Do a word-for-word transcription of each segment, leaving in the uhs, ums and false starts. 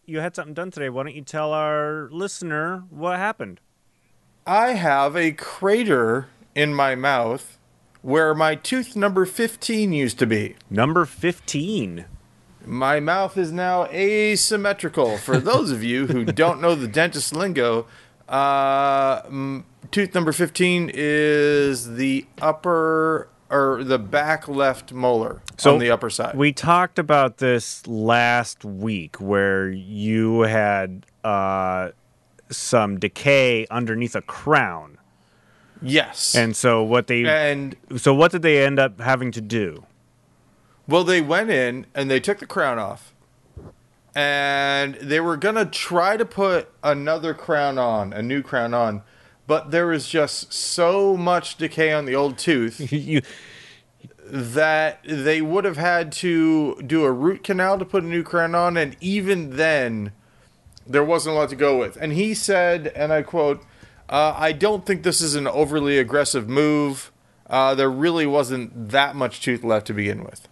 you had something done today. Why don't you tell our listener what happened? I have a crater in my mouth where my tooth number fifteen used to be. Number fifteen. My mouth is now asymmetrical. For those of you who don't know the dentist lingo, uh, m- tooth number fifteen is the upper or the back left molar So on the upper side. We talked about this last week where you had uh, some decay underneath a crown. Yes. And so what they and so what did they end up having to do? Well, they went in and they took the crown off. And they were going to try to put another crown on, a new crown on. But there was just so much decay on the old tooth you, that they would have had to do a root canal to put a new crown on. And even then, there wasn't a lot to go with. And he said, and I quote, uh, I don't think this is an overly aggressive move. Uh, there really wasn't that much tooth left to begin with.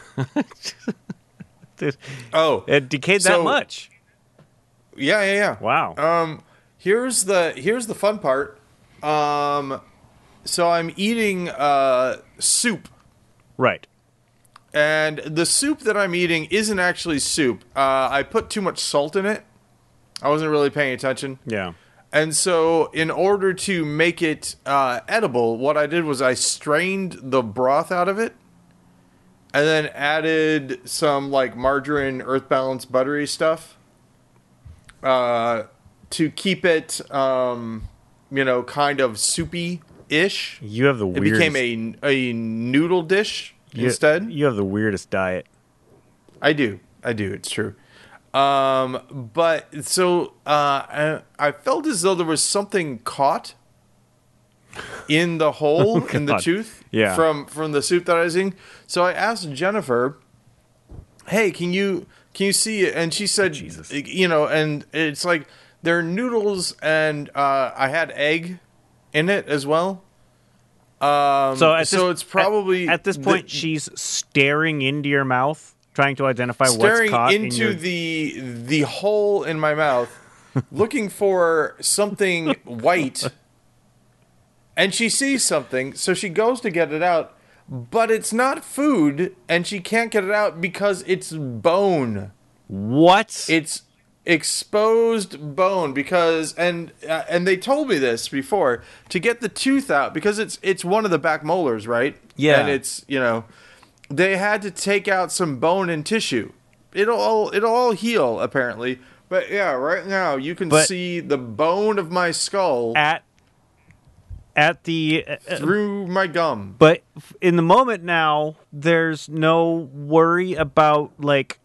Oh, it decayed so, that much. Yeah, yeah, yeah. Wow. Um, here's the here's the fun part. Um, so I'm eating uh soup, right? And the soup that I'm eating isn't actually soup. Uh, I put too much salt in it. I wasn't really paying attention. Yeah. And so, in order to make it uh, edible, what I did was I strained the broth out of it. And then added some like margarine, Earth Balance, buttery stuff uh, to keep it, um, you know, kind of soupy-ish. You have the it weirdest... It became a a noodle dish you, instead. You have the weirdest diet. I do. I do. It's true. Um, but so uh, I, I felt as though there was something caught in the hole oh, in the tooth yeah. from from the soup that I was eating. So I asked Jennifer, "Hey, can you can you see it?" And she said, Jesus. "You know," and it's like there are noodles, and uh, I had egg in it as well. Um, so at so this, it's probably at, at this point the, she's staring into your mouth, trying to identify staring what's caught into in your... the the hole in my mouth, looking for something white. And she sees something, so she goes to get it out, but it's not food, and she can't get it out because it's bone. What? It's exposed bone because, and uh, and they told me this before, to get the tooth out, because it's it's one of the back molars, right? Yeah. And it's, you know, they had to take out some bone and tissue. It'll all, it'll all heal, apparently. But yeah, right now, you can but see the bone of my skull at At the uh, through my gum. But in the moment now, there's no worry about like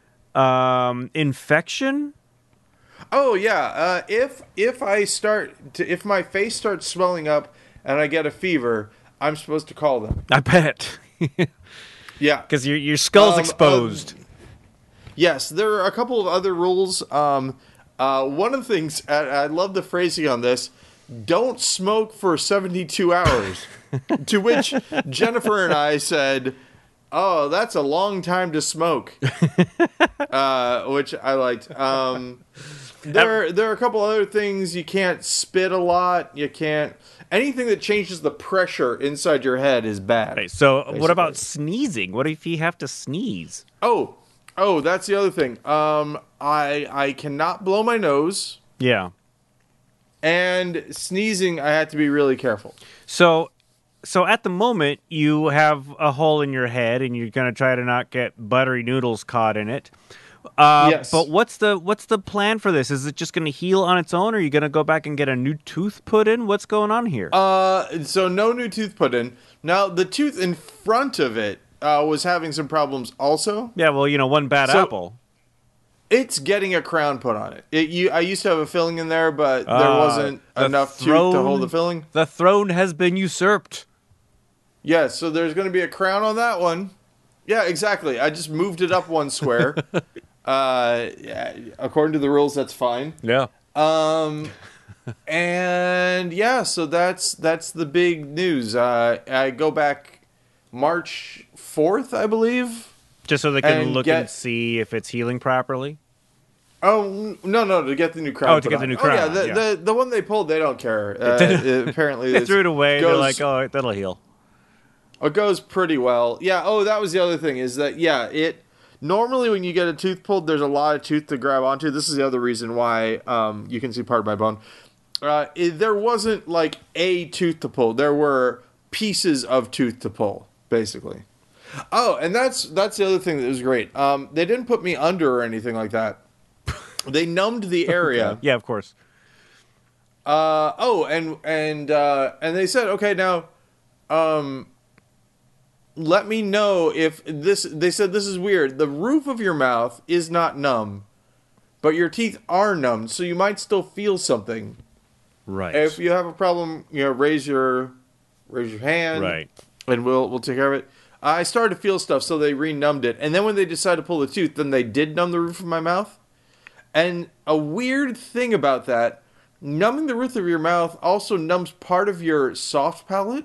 um, infection. Oh yeah, uh, if if I start to, if my face starts swelling up and I get a fever, I'm supposed to call them. I bet. Yeah, because your your skull's um, exposed. Um, yes, there are a couple of other rules. Um, uh, one of the things I, I love the phrasing on this. Don't smoke for seventy-two hours. To which Jennifer and I said, oh, that's a long time to smoke. uh, which I liked. Um, there, there are a couple other things. You can't spit a lot. You can't... Anything that changes the pressure inside your head is bad. Okay, so basically. What about sneezing? What if you have to sneeze? Oh, oh, that's the other thing. Um, I I cannot blow my nose. Yeah. And sneezing, I had to be really careful. So, so at the moment, you have a hole in your head, and you're gonna try to not get buttery noodles caught in it. Uh, yes. But what's the what's the plan for this? Is it just gonna heal on its own, or are you gonna go back and get a new tooth put in? What's going on here? Uh, so no new tooth put in. Now the tooth in front of it uh, was having some problems also. Yeah, well, you know, one bad so, apple. It's getting a crown put on it. It you, I used to have a filling in there, but there uh, wasn't enough throne, tooth to hold the filling. The throne has been usurped. Yeah, so there's going to be a crown on that one. Yeah, exactly. I just moved it up one square. uh, yeah, according to the rules, that's fine. Yeah. Um, and yeah, so that's that's the big news. Uh, I go back March fourth, I believe. Just so they can and look get, and see if it's healing properly? Oh no, no, to get the new crown. Oh, to put get the on. new Oh yeah, crown, the, yeah. the the one they pulled, they don't care. Uh, it- apparently, They this threw it away. They're goes- like, oh, that'll heal. It goes pretty well. Yeah. Oh, that was the other thing is that yeah, it normally when you get a tooth pulled, there's a lot of tooth to grab onto. This is the other reason why um, you can see part of my bone. Uh, it, there wasn't like a tooth to pull. There were pieces of tooth to pull, basically. Oh, and that's that's the other thing that was great. Um, they didn't put me under or anything like that. They numbed the area. Yeah, of course. Uh, oh, and and uh, and they said, okay, now, um, let me know if this. They said this is weird. The roof of your mouth is not numb, but your teeth are numb, so you might still feel something. Right. If you have a problem, you know, raise your raise your hand, Right. and we'll we'll take care of it. I started to feel stuff, so they re-numbed it, and then when they decided to pull the tooth, then they did numb the roof of my mouth. And a weird thing about that, numbing the roof of your mouth also numbs part of your soft palate.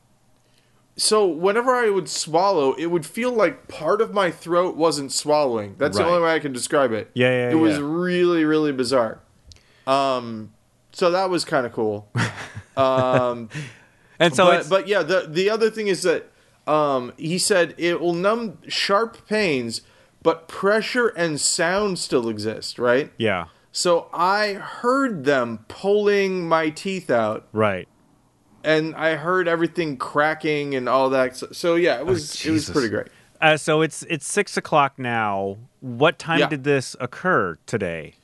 So whenever I would swallow, it would feel like part of my throat wasn't swallowing. That's Right. the only way I can describe it. Yeah, yeah, It was yeah. really, really bizarre. Um, so that was kind of cool. Um, And so but, it's but yeah, the the other thing is that um, he said it will numb sharp pains, but pressure and sound still exist, right? yeah, So I heard them pulling my teeth out, right. and I heard everything cracking and all that. So, so yeah, it was it was Jesus. pretty great. Uh, so it's it's six o'clock now. What time Yeah. did this occur today?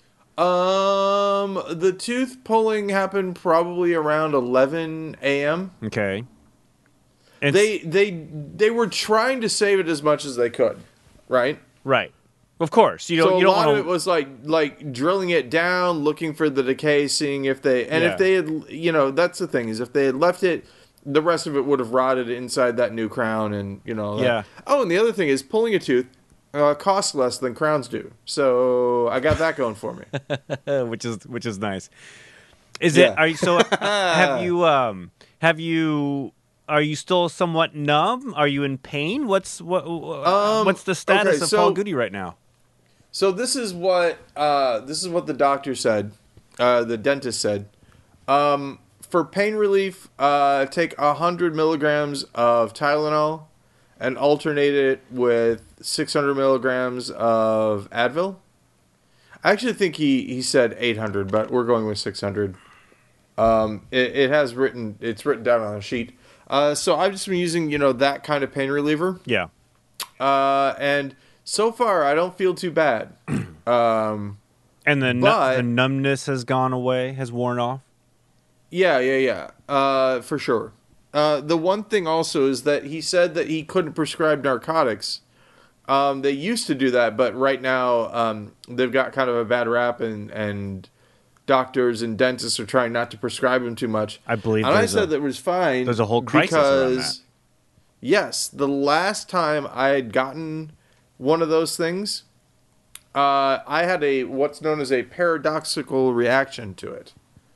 Um, the tooth pulling happened probably around eleven a.m. Okay. And They they they were trying to save it as much as they could, right? right. Of course, you don't. So a you don't lot want of it was like like drilling it down, looking for the decay, seeing if they and Yeah. if they had, you know, that's the thing is if they had left it, the rest of it would have rotted inside that new crown, and you know. that- Yeah. Oh, and the other thing is pulling a tooth uh, costs less than crowns do, so I got that going for me. which is which is nice. Is Yeah. it? Are you so? have you? Um. Have you? Are you still somewhat numb? Are you in pain? What's what? Um, what's the status okay, of so- Paul Goody right now? So this is what uh, this is what the doctor said, uh, the dentist said. Um, for pain relief, uh, take a hundred milligrams of Tylenol, and alternate it with six hundred milligrams of Advil. I actually think he, he said eight hundred, but we're going with six hundred. Um, it, it has written it's written down on a sheet. Uh, so I've just been using you know that kind of pain reliever. Yeah. Uh, and so far, I don't feel too bad. Um, And the nu- But- the numbness has gone away, has worn off. yeah, yeah, yeah. Uh, for sure. Uh, the one thing also is that he said that he couldn't prescribe narcotics. Um, they used to do that, but right now um, they've got kind of a bad rap, and, and doctors and dentists are trying not to prescribe them too much. I believe And I there's said a- that was fine. there's a whole crisis around because, yes, the last time I had gotten one of those things, uh, I had a what's known as a paradoxical reaction to it.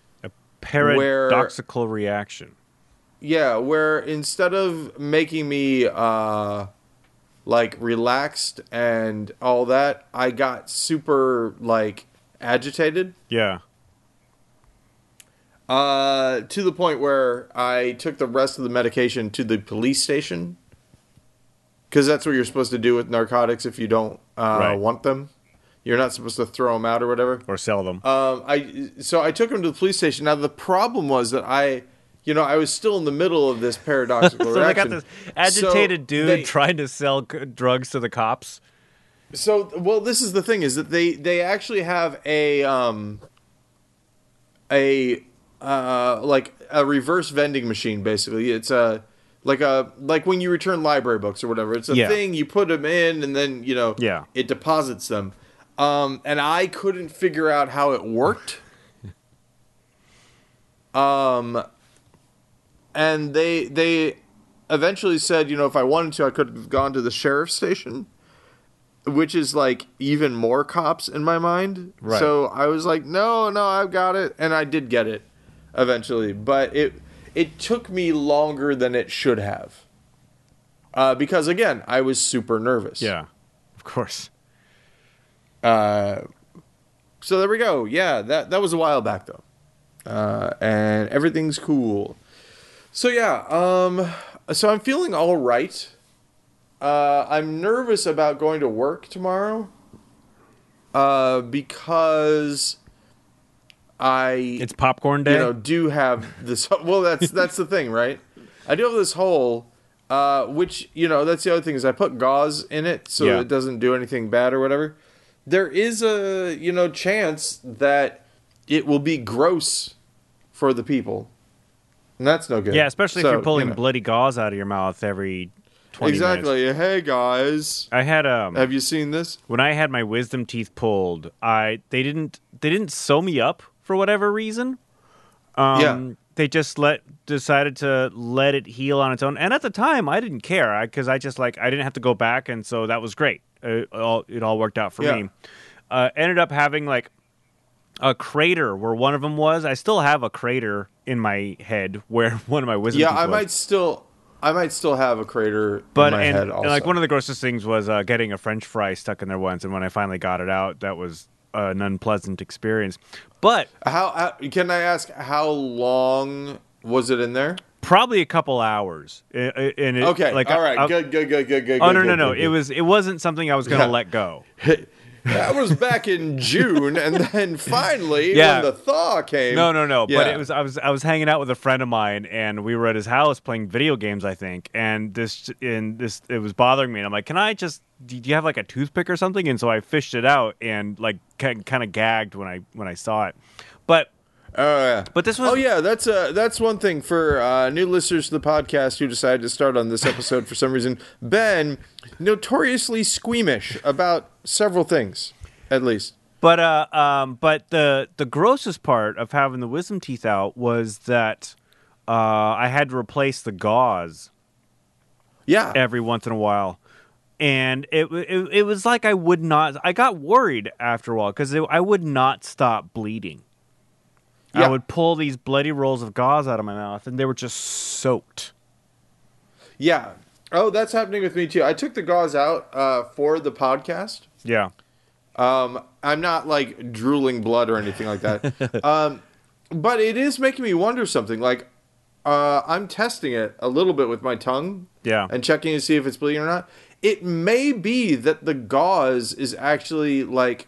Paradoxical reaction. Yeah, where instead of making me uh, like relaxed and all that, I got super like agitated. Yeah. Uh, to the point where I took the rest of the medication to the police station. Because that's what you're supposed to do with narcotics if you don't uh, Right. want them. You're not supposed to throw them out or whatever. Or sell them. Um, I so I took him to the police station. Now the problem was that I, you know, I was still in the middle of this paradoxical so they got reaction. this agitated So dude they- trying to sell c- drugs to the cops. So, well, this is the thing: is that they they actually have a um a uh like a reverse vending machine. Basically, it's a like a like when you return library books or whatever. It's a Yeah. thing you put them in, and then you know Yeah. it deposits them. Um, and I couldn't figure out how it worked. Um, and they they eventually said, you know, if I wanted to, I could have gone to the sheriff's station, which is like even more cops in my mind. Right. So I was like, no, no, I've got it, and I did get it eventually, but it it took me longer than it should have. Uh, because again, I was super nervous. Yeah. Of course. Uh, so there we go. Yeah, that that was a while back though, uh, and everything's cool. So yeah, um, so I'm feeling all right. Uh, I'm nervous about going to work tomorrow, uh, because I It's popcorn day. you know do have this. Well, that's that's the thing, right? I do have this hole, uh, which you know that's the other thing is I put gauze in it so Yeah. it doesn't do anything bad or whatever. There is a you know chance that it will be gross for the people. And that's no good. Yeah, especially So, if you're pulling you know. bloody gauze out of your mouth every twenty minutes. Exactly. Hey guys, I had um have you seen this? when I had my wisdom teeth pulled, I they didn't they didn't sew me up for whatever reason. Um, Yeah. They just let decided to let it heal on its own, and at the time I didn't care because I, I just like I didn't have to go back, and so that was great. It all it all worked out for Yeah. me. Uh, ended up having like a crater where one of them was. I still have a crater in my head where one of my wisdom Yeah, teeth I was. might still, I might still have a crater But in my and, head. and Also, like one of the grossest things was uh, getting a French fry stuck in there once, and when I finally got it out, that was uh, an unpleasant experience. But how, how can I ask how long was it in there? probably a couple hours. I- I- And it, Okay, like all I- right, I- good, good, good, good, good. Oh good, no good, no no! good, It good. was it wasn't something I was going to Yeah. let go. That was back in June, and then finally, Yeah. when the thaw came. No, no, no. But Yeah. it was I was I was hanging out with a friend of mine, and we were at his house playing video games, I think. And this and this it was bothering me, and I'm like, "Can I just? Do you have like a toothpick or something?" And so I fished it out and like kind of gagged when I when I saw it. But Oh yeah. but this was Oh yeah, that's uh that's one thing for uh, new listeners to the podcast who decided to start on this episode for some reason. Ben, notoriously squeamish about several things, at least. But uh, um, but the the grossest part of having the wisdom teeth out was that uh, I had to replace the gauze Yeah. every once in a while, and it it, it was like I would not. I got worried after a while because I would not stop bleeding. Yeah. I would pull these bloody rolls of gauze out of my mouth, and they were just soaked. Yeah. Oh, that's happening with me too. I took the gauze out uh, for the podcast. Yeah, Um, I'm not like drooling blood or anything like that. um, but it is making me wonder something. Like, uh, I'm testing it a little bit with my tongue yeah. and checking to see if it's bleeding or not. It may be that the gauze is actually like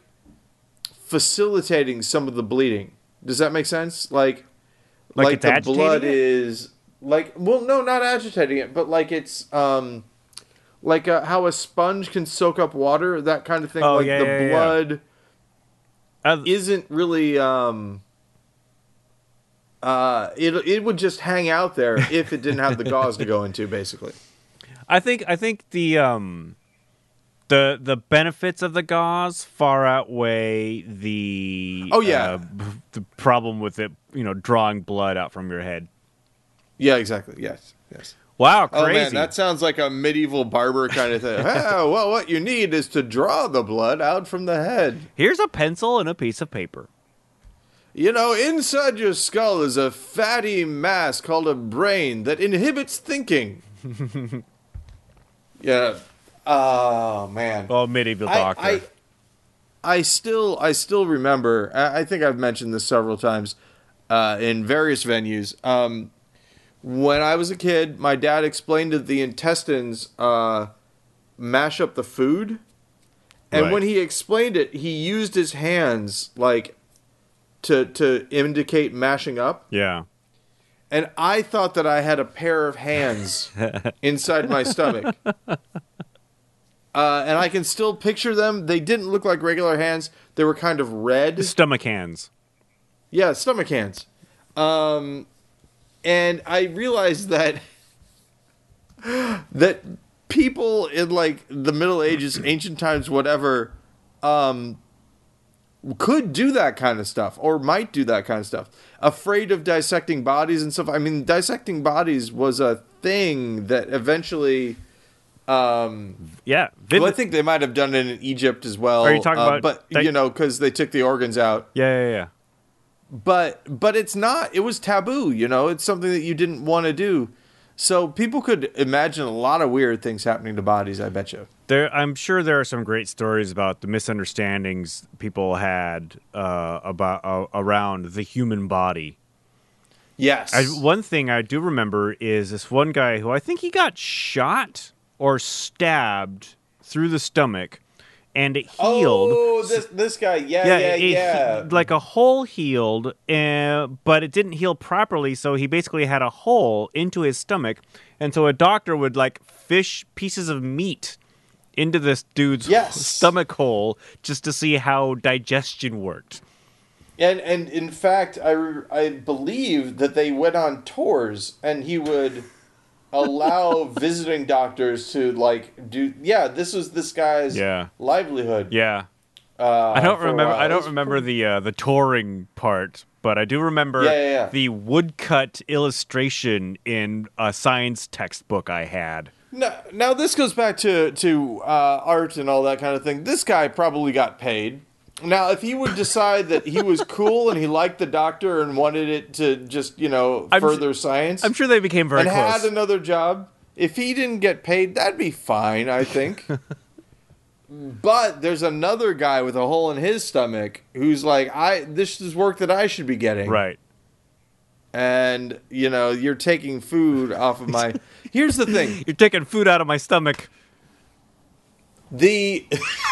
facilitating some of the bleeding. Does that make sense? Like, Like like, it's the agitating blood it? is like, well, no, not agitating it, but like it's um, like uh, how a sponge can soak up water, that kind of thing. Oh, like yeah, the yeah, yeah. blood Uh, isn't really um. Uh, it it would just hang out there if it didn't have the gauze to go into, basically. I think I think the um the the benefits of the gauze far outweigh the Oh, yeah. uh, b- the problem with it, you know, drawing blood out from your head. Yeah, exactly. Yes, yes. Wow, Oh crazy. man, that sounds like a medieval barber kind of thing. Ah, well, what you need is to draw the blood out from the head. Here's a pencil and a piece of paper. You know, inside your skull is a fatty mass called a brain that inhibits thinking. Yeah. Oh man. Oh, medieval I, doctor. I, I still, I still remember. I, I think I've mentioned this several times uh, in various venues. Um, when I was a kid, my dad explained that the intestines uh, mash up the food, and Right. when he explained it, he used his hands like to to indicate mashing up. yeah. And I thought that I had a pair of hands inside my stomach. Uh, and I can still picture them. They didn't look like regular hands. They were kind of red. Stomach hands. Yeah, stomach hands. Um, and I realized that that people in like the Middle Ages, ancient times, whatever, um, could do that kind of stuff or might do that kind of stuff. Afraid of dissecting bodies and stuff. I mean, dissecting bodies was a thing that eventually. Um, Yeah. well, I Vivid- think they might have done it in Egypt as well. Are you talking uh, about But di- you know, because they took the organs out. yeah, yeah, yeah. But but it's not. It was taboo. You know, it's something that you didn't want to do. So people could imagine a lot of weird things happening to bodies. I bet you. There, I'm sure there are some great stories about the misunderstandings people had uh, about uh, around the human body. Yes. I, one thing I do remember is this one guy who I think he got shot or stabbed through the stomach, and it healed. Oh, this this guy, yeah, Yeah, yeah, it, yeah. it, like a hole healed, uh, but it didn't heal properly, so he basically had a hole into his stomach, and so a doctor would like fish pieces of meat into this dude's Yes. stomach hole just to see how digestion worked. And and in fact, I re- I believe that they went on tours, and he would allow visiting doctors to like do. Yeah, this was this guy's Yeah. livelihood. Yeah. Uh, I don't for a remember. while. I It don't was remember pretty- the uh, the touring part, but I do remember Yeah, yeah, yeah. the woodcut illustration in a science textbook I had. Now, now this goes back to to uh, art and all that kind of thing. This guy probably got paid. Now, if he would decide that he was cool and he liked the doctor and wanted it to just, you know, I'm further science, I'm sure they became very and close. had another job, if he didn't get paid, that'd be fine, I think. But there's another guy with a hole in his stomach who's like, I this is work that I should be getting. Right. And, you know, you're taking food off of my... Here's the thing. You're taking food out of my stomach. The...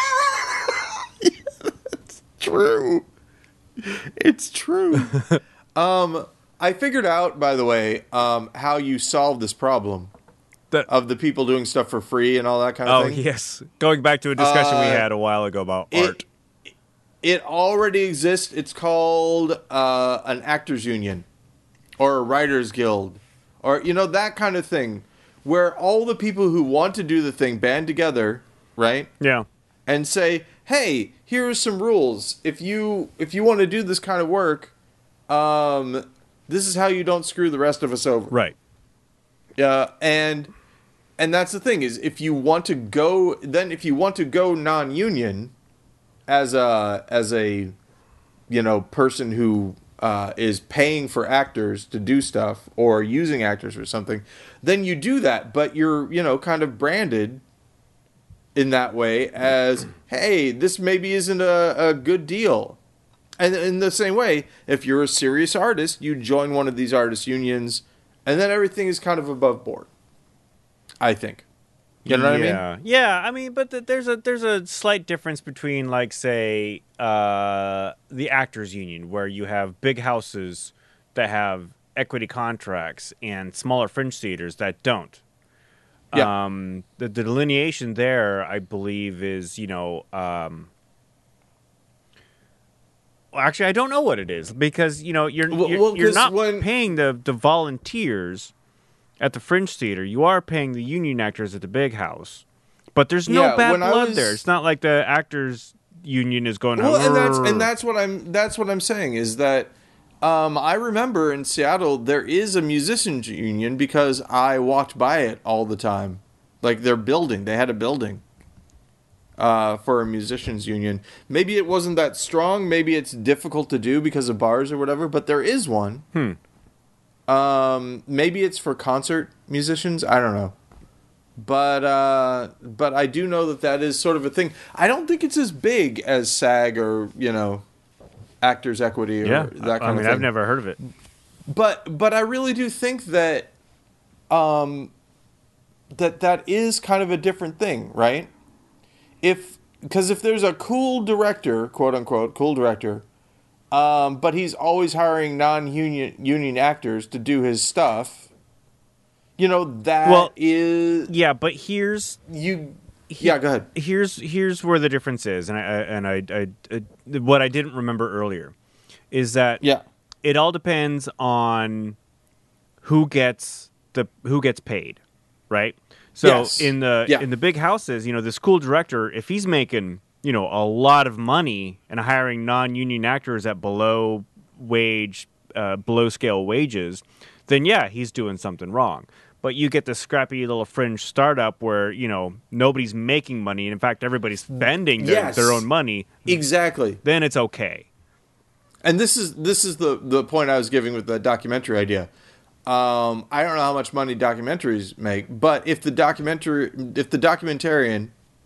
It's true. It's true. um, I figured out, by the way, um, how you solve this problem That- of the people doing stuff for free and all that kind of Oh, thing. yes. Going back to a discussion we Uh, had a while ago about it- art. It already exists. It's called uh, an actors union or a writers guild or, you know, that kind of thing where all the people who want to do the thing band together, right? Yeah. And say, hey, here are some rules. If you if you want to do this kind of work, um, this is how you don't screw the rest of us over. Right. Uh, and and that's the thing is if you want to go then if you want to go non-union as a as a you know person who uh, is paying for actors to do stuff or using actors for something, then you do that, but you're you know kind of branded in that way as, hey, this maybe isn't a, a good deal. And in the same way, if you're a serious artist, you join one of these artist unions, and then everything is kind of above board, I think. You know what I mean? Yeah, yeah. I mean, but th- there's a there's a slight difference between, like, say, uh, the actors union, where you have big houses that have equity contracts and smaller fringe theaters that don't. Yeah. Um, the, the delineation there, I believe, is you know. Um, well, actually, I don't know what it is because you know you're Well- you're, well, you're 'cause not when- paying the the volunteers at the Fringe Theater. You are paying the union actors at the big house, but there's no Yeah, bad when I blood was- there. It's not like the actors union is going. Well, and that's "Arr." and that's what I'm that's what I'm saying is that um, I remember in Seattle there is a musicians union because I walked by it all the time. Like their building, they had a building uh, for a musicians union. Maybe it wasn't that strong. Maybe it's difficult to do because of bars or whatever. But there is one. Hmm. Um, maybe it's for concert musicians. I don't know. But uh, but I do know that that is sort of a thing. I don't think it's as big as SAG or you know, Actors Equity or Yeah, that kind I mean, of thing. I've never heard of it. But but I really do think that um, that that is kind of a different thing, right? If because if there's a cool director, quote unquote, cool director, um, but he's always hiring non-union union actors to do his stuff. You know that Well, is Yeah, but here's you. he- Yeah, go ahead. Here's here's where the difference is, and I, I and I, I, I what I didn't remember earlier is that Yeah. it all depends on who gets the who gets paid, right? So Yes. in the Yeah. in the big houses, you know, the school director, if he's making you know a lot of money and hiring non-union actors at below wage, uh, below scale wages, then yeah, he's doing something wrong. But you get the scrappy little fringe startup where you know nobody's making money, and in fact everybody's spending their, Yes. their own money. Exactly. Then it's okay. And this is this is the the point I was giving with the documentary idea. Um, I don't know how much money documentaries make, but if the documentary if the documentarian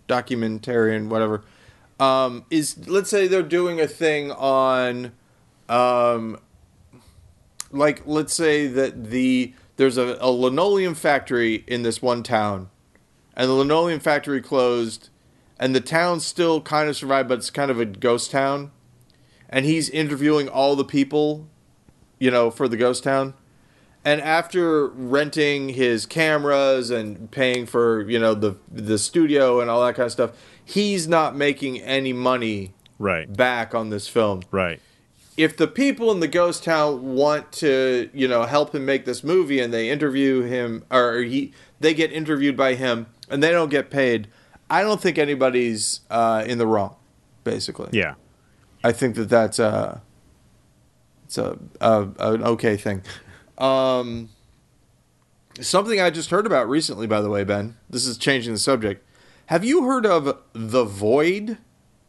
documentarian, whatever, um, is let's say they're doing a thing on, um, like let's say that the there's a, a linoleum factory in this one town, and the linoleum factory closed, and the town still kind of survived, but it's kind of a ghost town, and he's interviewing all the people, you know, for the ghost town. And after renting his cameras and paying for, you know, the the studio and all that kind of stuff, he's not making any money right. back on this film. Right. If the people in the ghost town want to, you know, help him make this movie and they interview him, or he they get interviewed by him and they don't get paid, I don't think anybody's uh, in the wrong, basically. Yeah. I think that that's a, it's a, a an okay thing. Um, something I just heard about recently, by the way, Ben. This is changing the subject. Have you heard of The Void?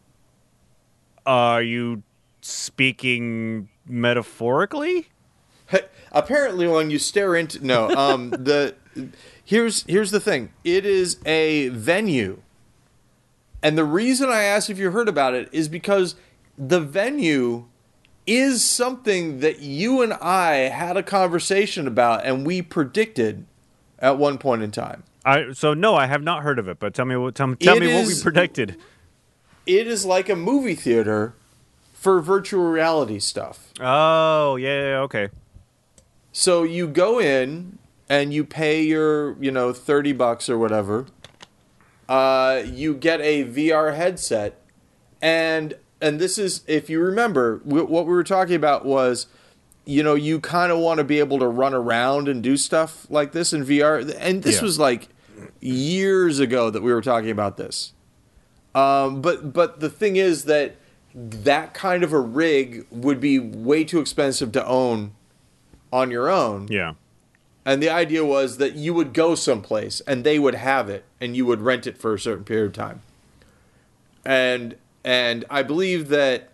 Are you speaking metaphorically? Apparently, when you stare into no, um, the here's here's the thing. It is a venue, and the reason I asked if you heard about it is because the venue is something that you and I had a conversation about, and we predicted at one point in time. I so no, I have not heard of it. But tell me what tell, me- tell It me what is- we predicted. It is like a movie theater for virtual reality stuff. Oh yeah, yeah, yeah, okay. So you go in and you pay your, you know, thirty bucks or whatever. Uh, you get a V R headset, and and this is, if you remember, w- what we were talking about was, you know, you kind of want to be able to run around and do stuff like this in V R. And this Yeah. was like years ago that we were talking about this. Um, but but the thing is that that kind of a rig would be way too expensive to own on your own. Yeah. And the idea was that you would go someplace and they would have it and you would rent it for a certain period of time. And and I believe that,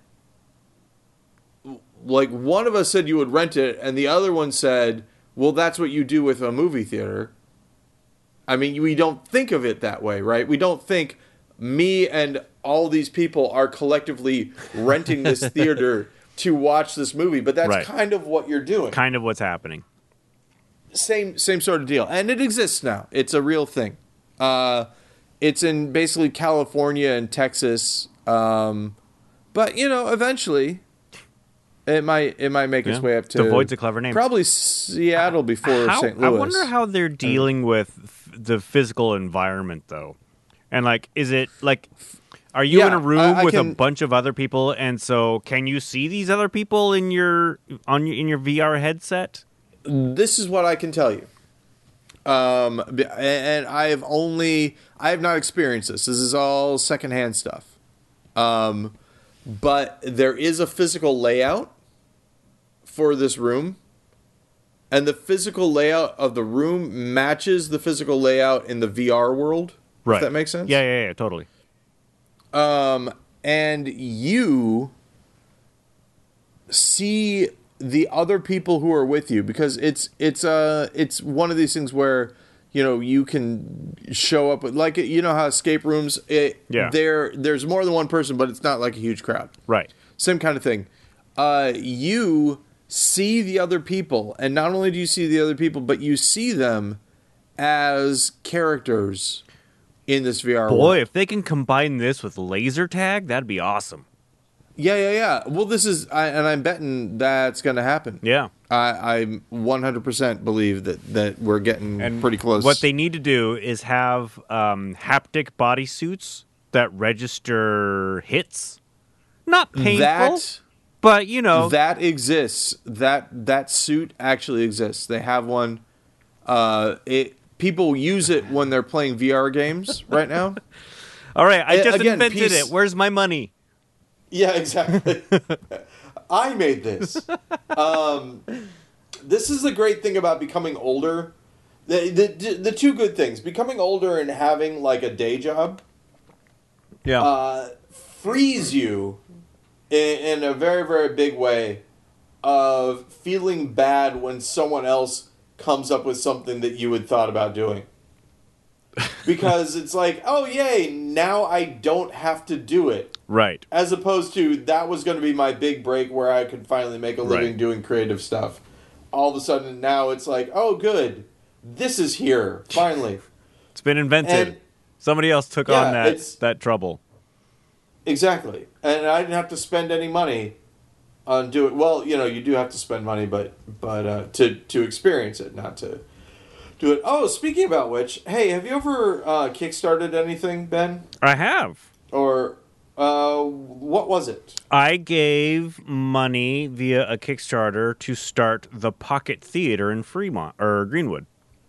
like, one of us said you would rent it and the other one said, well, that's what you do with a movie theater. I mean, we don't think of it that way, right? We don't think me and all these people are collectively renting this theater to watch this movie, but that's Right. kind of what you're doing. Kind of what's happening. Same same sort of deal, and it exists now. It's a real thing. Uh, it's in basically California and Texas, um, but you know, eventually, it might it might make its Yeah. way up to The Void's a clever name. Probably Seattle before How- Saint Louis. I wonder how they're dealing with f- the physical environment, though. And like, is it like, are you Yeah, in a room I- I with can- a bunch of other people, and so can you see these other people in your on your, in your V R headset? This is what I can tell you. Um, b- and I have only I have not experienced this. This is all secondhand stuff. Um, but there is a physical layout for this room, and the physical layout of the room matches the physical layout in the V R world. Right. If that makes sense. Yeah, yeah, yeah, totally. Um, and you see the other people who are with you, because it's it's uh it's one of these things where, you know, you can show up with, like, you know how escape rooms, it, Yeah. there there's more than one person, but it's not like a huge crowd. Right. Same kind of thing. Uh, you see the other people, and not only do you see the other people, but you see them as characters in this V R world. Boy, if they can combine this with laser tag, that'd be awesome. Yeah, yeah, yeah. Well, this is, I, and I'm betting that's going to happen. Yeah. I, I one hundred percent believe that, that we're getting And pretty close. What they need to do is have um, haptic bodysuits that register hits. Not painful, that but you know. that exists. That that suit actually exists. They have one. Uh, it people use it when they're playing V R games right now. All right, I Uh, just again, invented piece- it. Where's my money? Yeah, exactly. I made this. Um, this is the great thing about becoming older. The, the the two good things: becoming older and having like a day job Yeah. uh, frees you in, in a very very big way of feeling bad when someone else comes up with something that you had thought about doing. Because it's like, oh yay, now I don't have to do it. Right. As opposed to that was going to be my big break where I could finally make a living Right. doing creative stuff. All of a sudden now it's like, oh, good. This is here, finally. It's been invented. And- Somebody else took Yeah, on that it's- that trouble. Exactly. And I didn't have to spend any money on do it. Well, you know, you do have to spend money, but but uh, to to experience it, not to do it. Oh, speaking about which, hey, have you ever uh, kickstarted anything, Ben? I have. Or uh, what was it? I gave money via a Kickstarter to start the Pocket Theater in Fremont or Greenwood.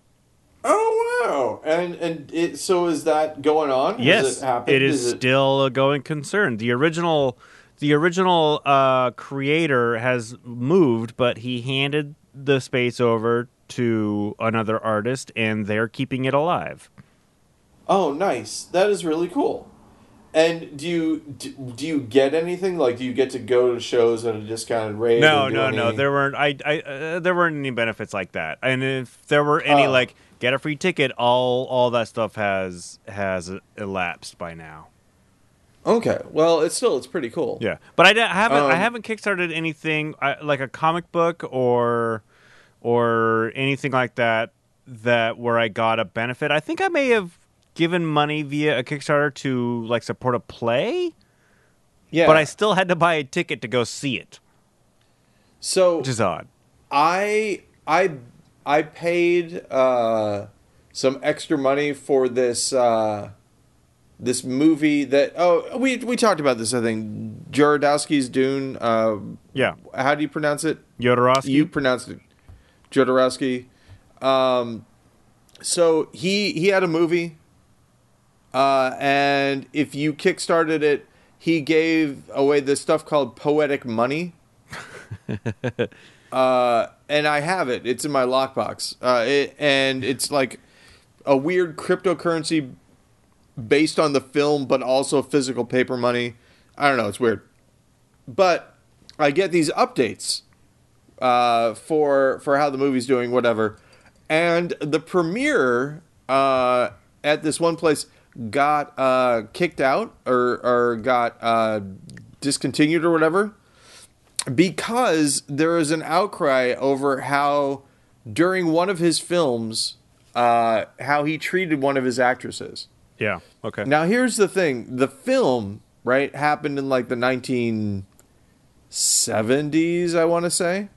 Oh wow! And and it, so is that going on? Has Yes, it happened? it is it- still a going concern. The original, the original uh, creator has moved, but he handed the space over to another artist, and they're keeping it alive. Oh, nice. That is really cool. And do you do, do you get anything? Like, do you get to go to shows at a discounted rate? No, or do no, any- no. There weren't. I, I, uh, there weren't any benefits like that. And if there were any, Oh. like get a free ticket, all, all that stuff has has elapsed by now. Okay. Well, it's still it's pretty cool. Yeah, but I, d- I haven't. I Um, haven't kickstarted anything uh, like a comic book or or anything like that. That where I got a benefit. I think I may have given money via a Kickstarter to like support a play, Yeah. but I still had to buy a ticket to go see it, so which is odd. I I I paid uh, some extra money for this uh, this movie that oh we we talked about this I think Jodorowsky's Dune. Uh, Yeah, how do you pronounce it? Jodorowsky. You pronounced it Jodorowsky. Um, so he he had a movie, uh, and if you kickstarted it, he gave away this stuff called Poetic Money. uh, and I have it. It's in my lockbox. Uh, it, and it's like a weird cryptocurrency based on the film, but also physical paper money. I don't know. It's weird. But I get these updates uh, for for how the movie's doing, whatever. And the premiere uh, at this one place got uh, kicked out or or got uh, discontinued or whatever because there is an outcry over how during one of his films uh, how he treated one of his actresses. Yeah. Okay. Now here's the thing: the film, right, happened in like the nineteen seventies, I want to say.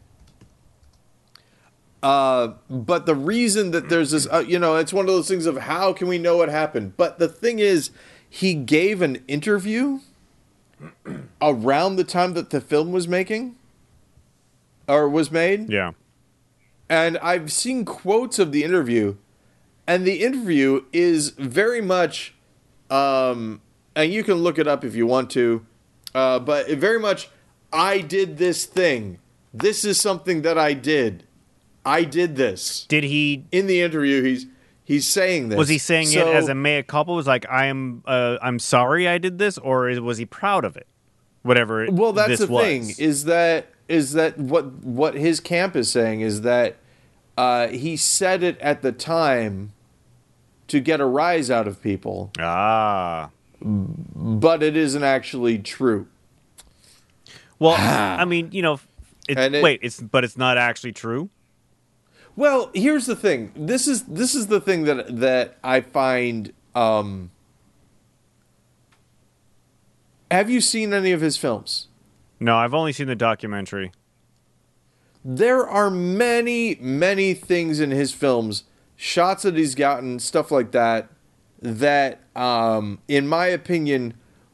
Uh, but the reason that there's this, uh, you know, it's one of those things of how can we know what happened? But the thing is, he gave an interview around the time that the film was making or was made. Yeah. And I've seen quotes of the interview, and the interview is very much, um, and you can look it up if you want to, uh, but it very much, I did this thing. This is something that I did. I did this. Did he? In the interview, he's he's saying this. Was he saying So- it as a mea culpa? Was like I am. Uh, I'm sorry I did this, or is, was he proud of it? Whatever. It, Well, that's this the was. thing is that is that what what his camp is saying is that uh, he said it at the time to get a rise out of people, Ah. but it isn't actually true. Well, I mean, you know, it, And it- wait, it's but it's not actually true. Well, here's the thing. This is this is the thing that that I find. Um, have you seen any of his films? No, I've only seen the documentary. There are many, many things in his films, shots that he's gotten, stuff like that, that, um, in my opinion,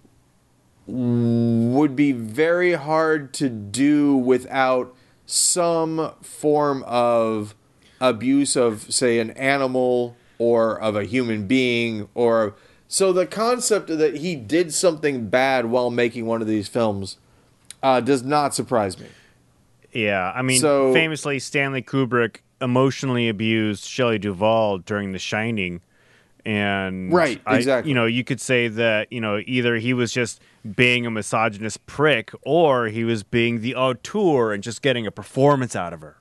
would be very hard to do without some form of abuse of, say, an animal or of a human being. Or so the concept that he did something bad while making one of these films uh, does not surprise me. Yeah, I mean, So- famously, Stanley Kubrick emotionally abused Shelley Duvall during The Shining, and Right, I- exactly. you know, you could say that you know either he was just being a misogynist prick, or he was being the auteur and just getting a performance out of her.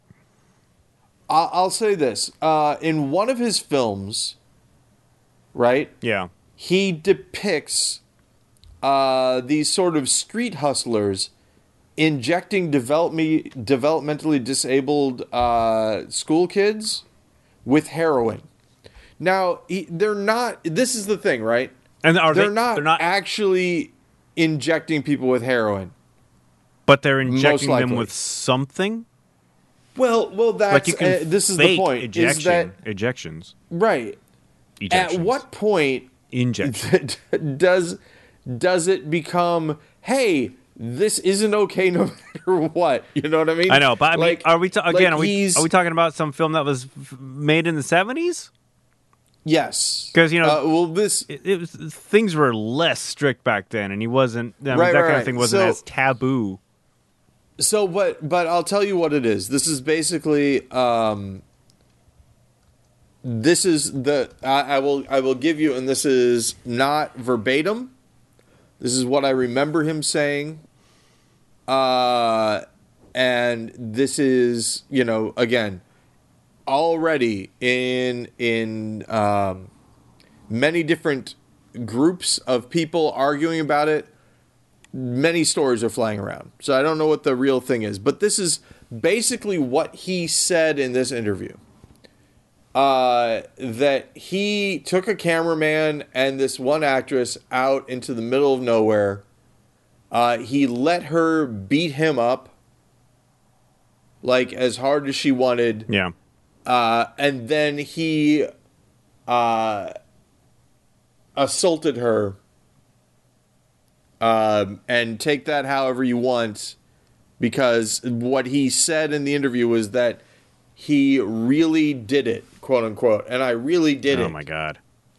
I- I'll say this: uh, in one of his films, right, Yeah, he depicts uh, these sort of street hustlers injecting develop me, developmentally disabled uh, school kids with heroin. Now, he, they're not... This is the thing, right? And are they're, they, not they're not actually injecting people with heroin. But they're injecting them likely. with something? Well, well, that's... Like you can uh, this is the fake point. ejection, Is that, ejections. right. Ejections. At what point Injections. does does it become, hey, this isn't okay no matter what? You know what I mean? I know, but I mean, like, are we ta- again? like are we he's- are we talking about some film that was f- made in the seventies? Yes, 'Cause, you know- uh, well, this It, it was things were less strict back then, and he wasn't. I mean, Right, that right, kind right. of thing wasn't So- as taboo. so, but but I'll tell you what it is. This is basically, um, this is the I, I will I will give you, and this is not verbatim. This is what I remember him saying. Uh, and this is, you know, again, already in in um, many different groups of people arguing about it. Many stories are flying around, so I don't know what the real thing is. But this is basically what he said in this interview. Uh, that he took a cameraman and this one actress out into the middle of nowhere. Uh, he let her beat him up, like, as hard as she wanted. Yeah. Uh, and then he uh, assaulted her. Um, and take that however you want, because what he said in the interview was that he really did it, quote unquote. And I really did it. Oh my god.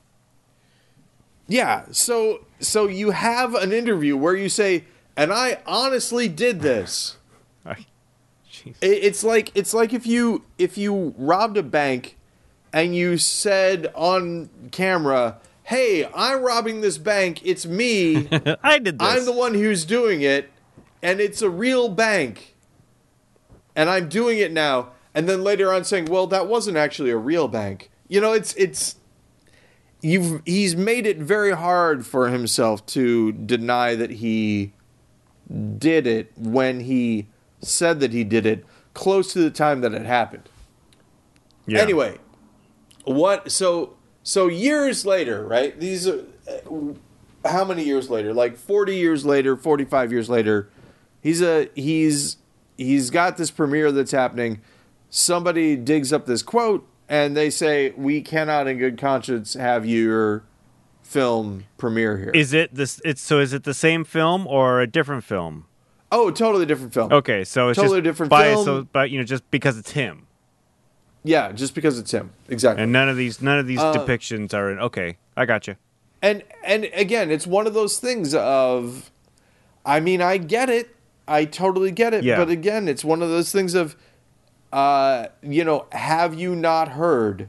Yeah, so so you have an interview where you say, and I honestly did this. I, jeez. It, it's like it's like if you if you robbed a bank and you said on camera, "Hey, I'm robbing this bank. It's me. I did this. I'm the one who's doing it, and it's a real bank. And I'm doing it now." And then later on saying, "Well, that wasn't actually a real bank." You know, it's it's you've he's made it very hard for himself to deny that he did it when he said that he did it close to the time that it happened. Yeah. Anyway, what so so years later, right? These are how many years later? Like forty years later, forty-five years later, he's a he's he's got this premiere that's happening. Somebody digs up this quote and they say, "We cannot in good conscience have your film premiere here." Is it this? It's so. Is it the same film or a different film? Oh, totally different film. Okay, so it's Totally just different by, film. So, but you know, just because it's him, Yeah, just because it's him. Exactly. and none of these none of these Uh, depictions are in. Okay, I got you. And and again, it's one of those things of, I mean, I get it. I totally get it. Yeah. But again, it's one of those things of, uh, you know, have you not heard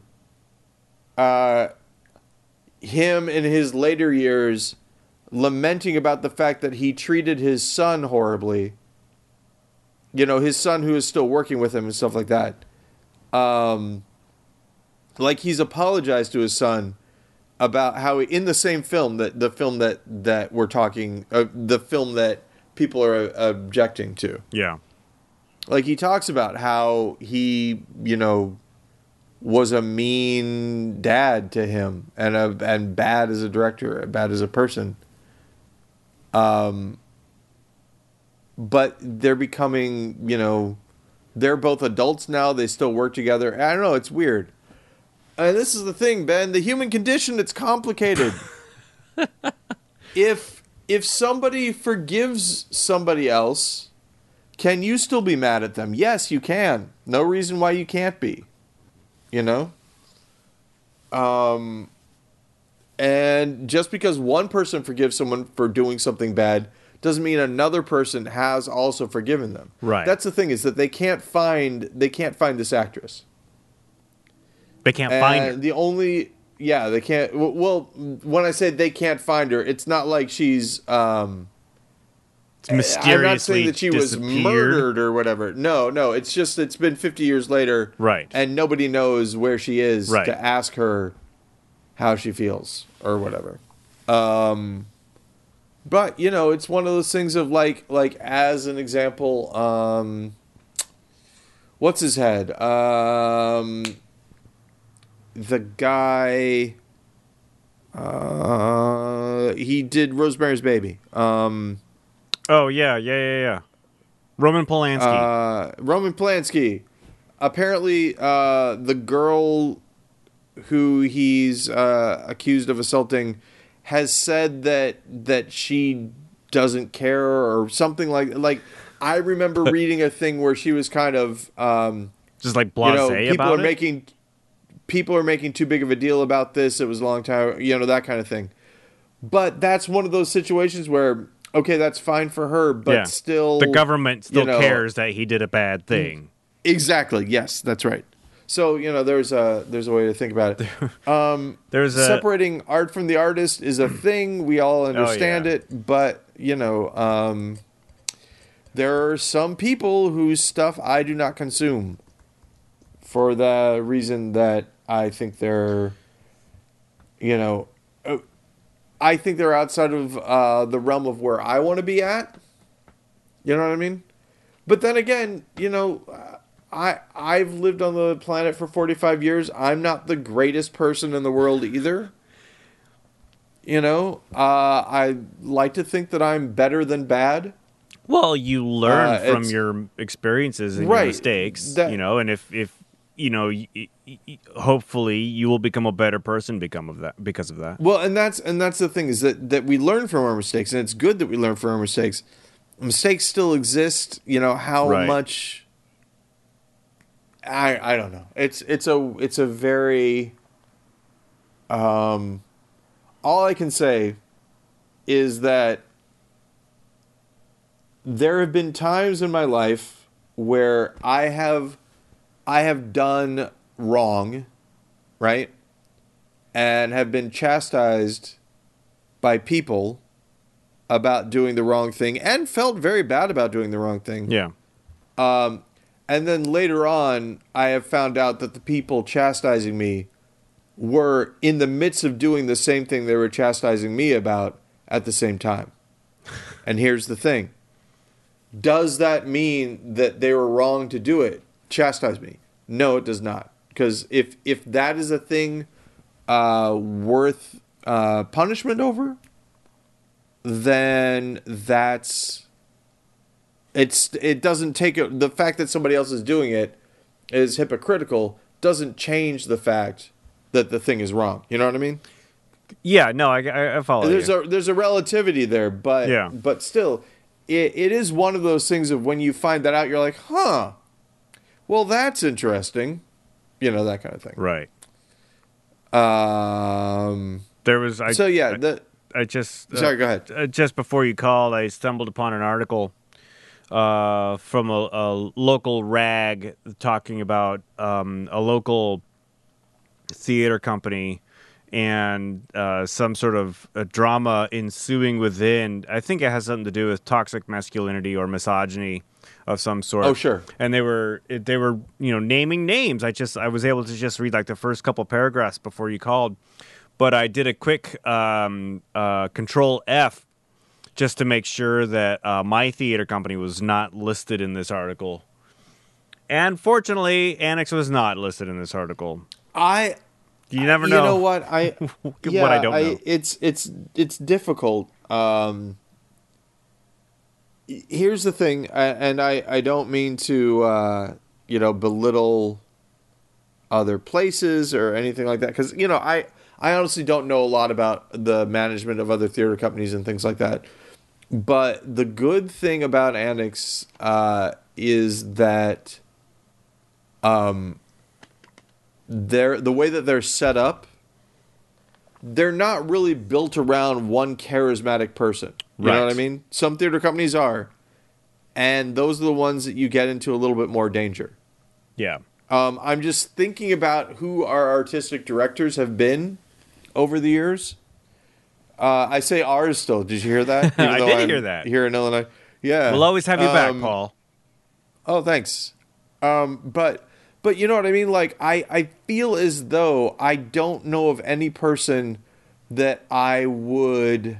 uh, him in his later years lamenting about the fact that he treated his son horribly? You know, his son who is still working with him and stuff like that. Um, like he's apologized to his son about how he, in the same film that the film that that we're talking, uh, the film that people are uh, objecting to. Yeah. Like he talks about how he, you know, was a mean dad to him and a, and bad as a director, bad as a person. Um, but they're becoming, you know, they're both adults now. They still work together. I don't know. It's weird. And this is the thing, Ben. The human condition, it's complicated. if if somebody forgives somebody else, can you still be mad at them? Yes, you can. No reason why you can't be. You know? Um, and just because one person forgives someone for doing something bad doesn't mean another person has also forgiven them. Right. That's the thing, is that they can't find they can't find this actress. They can't find And her. the only, yeah, they can't. w- Well, when I say they can't find her, it's not like she's. Um, It's mysteriously I'm not saying that she was disappeared. murdered or whatever. No, no, it's just it's been fifty years later, Right. And nobody knows where she is Right. to ask her how she feels or whatever. Um, but you know, it's one of those things of like, like as an example, um, what's his head? Um, the guy, uh, he did Rosemary's Baby. Um, Oh yeah, yeah, yeah, yeah. Roman Polanski. uh, Roman Polanski. Apparently, uh, the girl who he's uh, accused of assaulting has said that that she doesn't care or something like like. I remember reading a thing where she was kind of um, Just like you blasé know, people about are it. making people are making too big of a deal about this. It was a long time, you know, that kind of thing. But that's one of those situations where okay, that's fine for her, but Yeah. still The government still you know, cares that he did a bad thing. Exactly. Yes, that's right. So you know, there's a there's a way to think about it. Um, There's a separating art from the artist is a thing. We all understand yeah. it, but you know, um, there are some people whose stuff I do not consume for the reason that I think they're, you know, uh, I think they're outside of uh, the realm of where I want to be at. You know what I mean? But then again, you know, I I've lived on the planet for forty-five years. I'm not the greatest person in the world either. You know, uh, I like to think that I'm better than bad. Well, you learn Uh, from it's- your experiences and Right. your mistakes, That- you know, and if, if you know, y- y- y- hopefully you will become a better person become of that because of that. Well, and that's and that's the thing is that that we learn from our mistakes, and it's good that we learn from our mistakes. Mistakes still exist. You know how Right. much. I I don't know. It's it's a it's a very. Um, all I can say is that there have been times in my life where I have I have done wrong, right? And have been chastised by people about doing the wrong thing and felt very bad about doing the wrong thing. Yeah. Um, and then later on, I have found out that the people chastising me were in the midst of doing the same thing they were chastising me about at the same time. And here's the thing. Does that mean that they were wrong to do it? Chastise me. No, it does not. Because if, if that is a thing uh, worth uh, punishment over, then that's it's it doesn't take it. The fact that somebody else is doing it is hypocritical doesn't change the fact that the thing is wrong. You know what I mean? Yeah, no, I, I, I follow There's you. a there's a relativity there, but Yeah. but still, it, it is one of those things of when you find that out, you're like, huh, well, that's interesting. You know, that kind of thing. Right. Um. There was I So yeah, I, the I just uh, sorry, go ahead. uh, just before you called, I stumbled upon an article uh, from a, a local rag talking about um, a local theater company and uh, some sort of a drama ensuing within. I think it has something to do with toxic masculinity or misogyny of some sort. Oh, sure. And they were they were you know naming names. I just I was able to just read like the first couple paragraphs before you called. But I did a quick um, uh, Control F just to make sure that uh, my theater company was not listed in this article. And fortunately, Annex was not listed in this article. I You never you know. know what I what yeah, I don't know. It's it's it's difficult. Um, here's the thing, and I I don't mean to uh, you know belittle other places or anything like that because you know I I honestly don't know a lot about the management of other theater companies and things like that. But the good thing about Annex uh, is that um, they're the way that they're set up. They're not really built around one charismatic person. You know Right. what I mean? Some theater companies are, and those are the ones that you get into a little bit more danger. Yeah. Um, I'm just thinking about who our artistic directors have been over the years. Uh, I say ours still. Did you hear that? Even I though did I'm hear that. Here in Illinois. Yeah. We'll always have you back, Um, Paul. Oh, thanks. Um, but but you know what I mean? Like I, I feel as though I don't know of any person that I would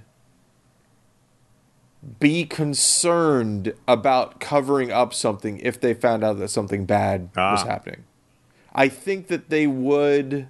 be concerned about covering up something if they found out that something bad Ah. was happening. I think that they would,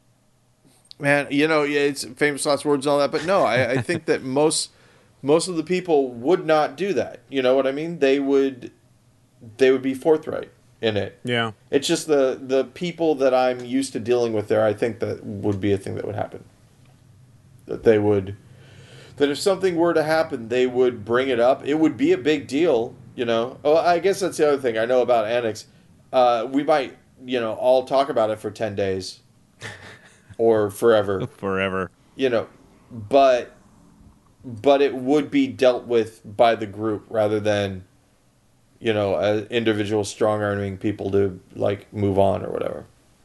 man, you know, yeah, it's famous last words and all that, but no, I, I think that most most of the people would not do that. You know what I mean? They would they would be forthright in it. Yeah. It's just the the people that I'm used to dealing with there, I think that would be a thing that would happen. That they would that if something were to happen, they would bring it up. It would be a big deal, you know. Oh, I guess that's the other thing I know about Annex. Uh, we might, you know, all talk about it for ten days or forever, Forever. you know, but but it would be dealt with by the group rather than, you know, uh, individual strong-arming people to like move on or whatever.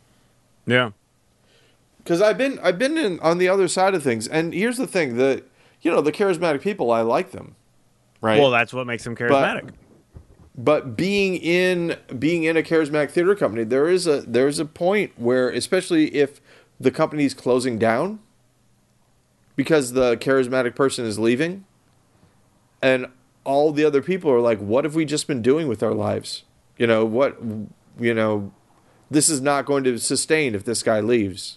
Yeah. Because I've been I've been in, on the other side of things, and here's the thing: the you know the charismatic people, I like them, right? Well, that's what makes them charismatic. But, but being in being in a charismatic theater company, there is a there is a point where, especially if the company's closing down, because the charismatic person is leaving, and all the other people are like, "What have we just been doing with our lives? You know what? You know, this is not going to sustain if this guy leaves."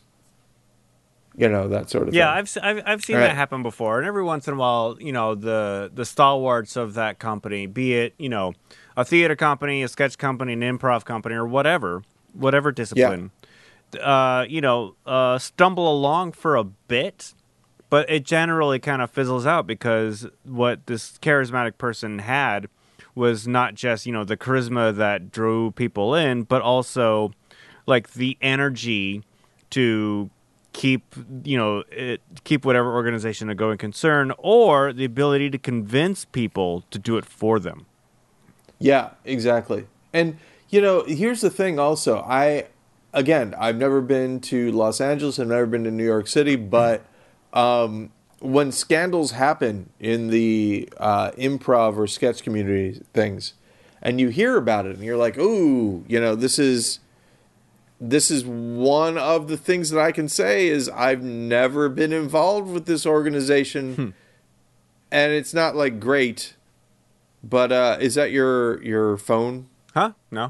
You know, that sort of Yeah, thing. I've se- I've, I've seen Right. that happen before, and every once in a while, you know, the the stalwarts of that company, be it you know, a theater company, a sketch company, an improv company, or whatever, whatever discipline, uh, you know, uh, stumble along for a bit, but it generally kind of fizzles out because what this charismatic person had was not just you know the charisma that drew people in, but also like the energy to keep you know it, keep whatever organization a going concern, or the ability to convince people to do it for them. Yeah, exactly. And you know, here's the thing. Also, I again, I've never been to Los Angeles. I've never been to New York City, but um, when scandals happen in the uh, improv or sketch community things, and you hear about it, and you're like, "Ooh, you know, this is." This is one of the things that I can say is I've never been involved with this organization, Hmm. and it's not like great. But uh, is that your your phone? Huh? No.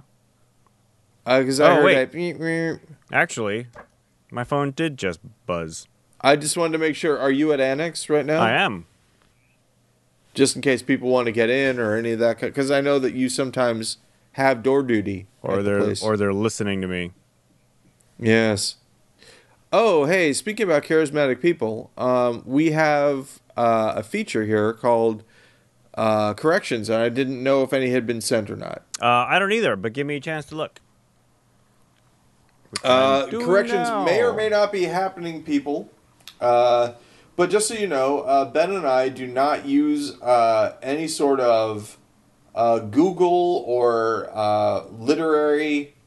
Because I Oh, heard wait. that. "Meep, meep." Actually, my phone did just buzz. I just wanted to make sure. Are you at Annex right now? I am. Just in case people want to get in or any of that. Because I know that you sometimes have door duty Or at the they're place. or they're listening to me. Yes. Oh, hey, speaking about charismatic people, um, we have uh, a feature here called uh, Corrections, and I didn't know if any had been sent or not. Uh, I don't either, but give me a chance to look. Which Uh, I'm doing corrections now. may or may not be happening, people. Uh, but just so you know, uh, Ben and I do not use uh, any sort of uh, Google or uh, literary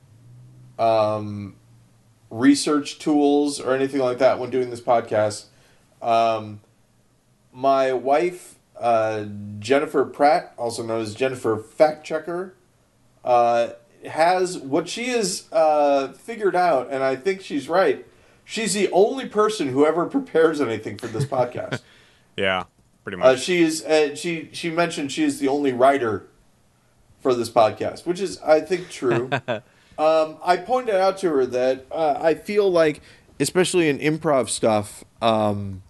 um, research tools or anything like that when doing this podcast. Um, my wife, uh, Jennifer Pratt, also known as Jennifer Fact Checker, uh, has what she has uh, figured out, and I think she's right. She's the only person who ever prepares anything for this podcast. Yeah, pretty much. uh, she is. Uh, she she mentioned she is the only writer for this podcast, which is, I think, true. um, I pointed out to her that uh, I feel like, especially in improv stuff, um,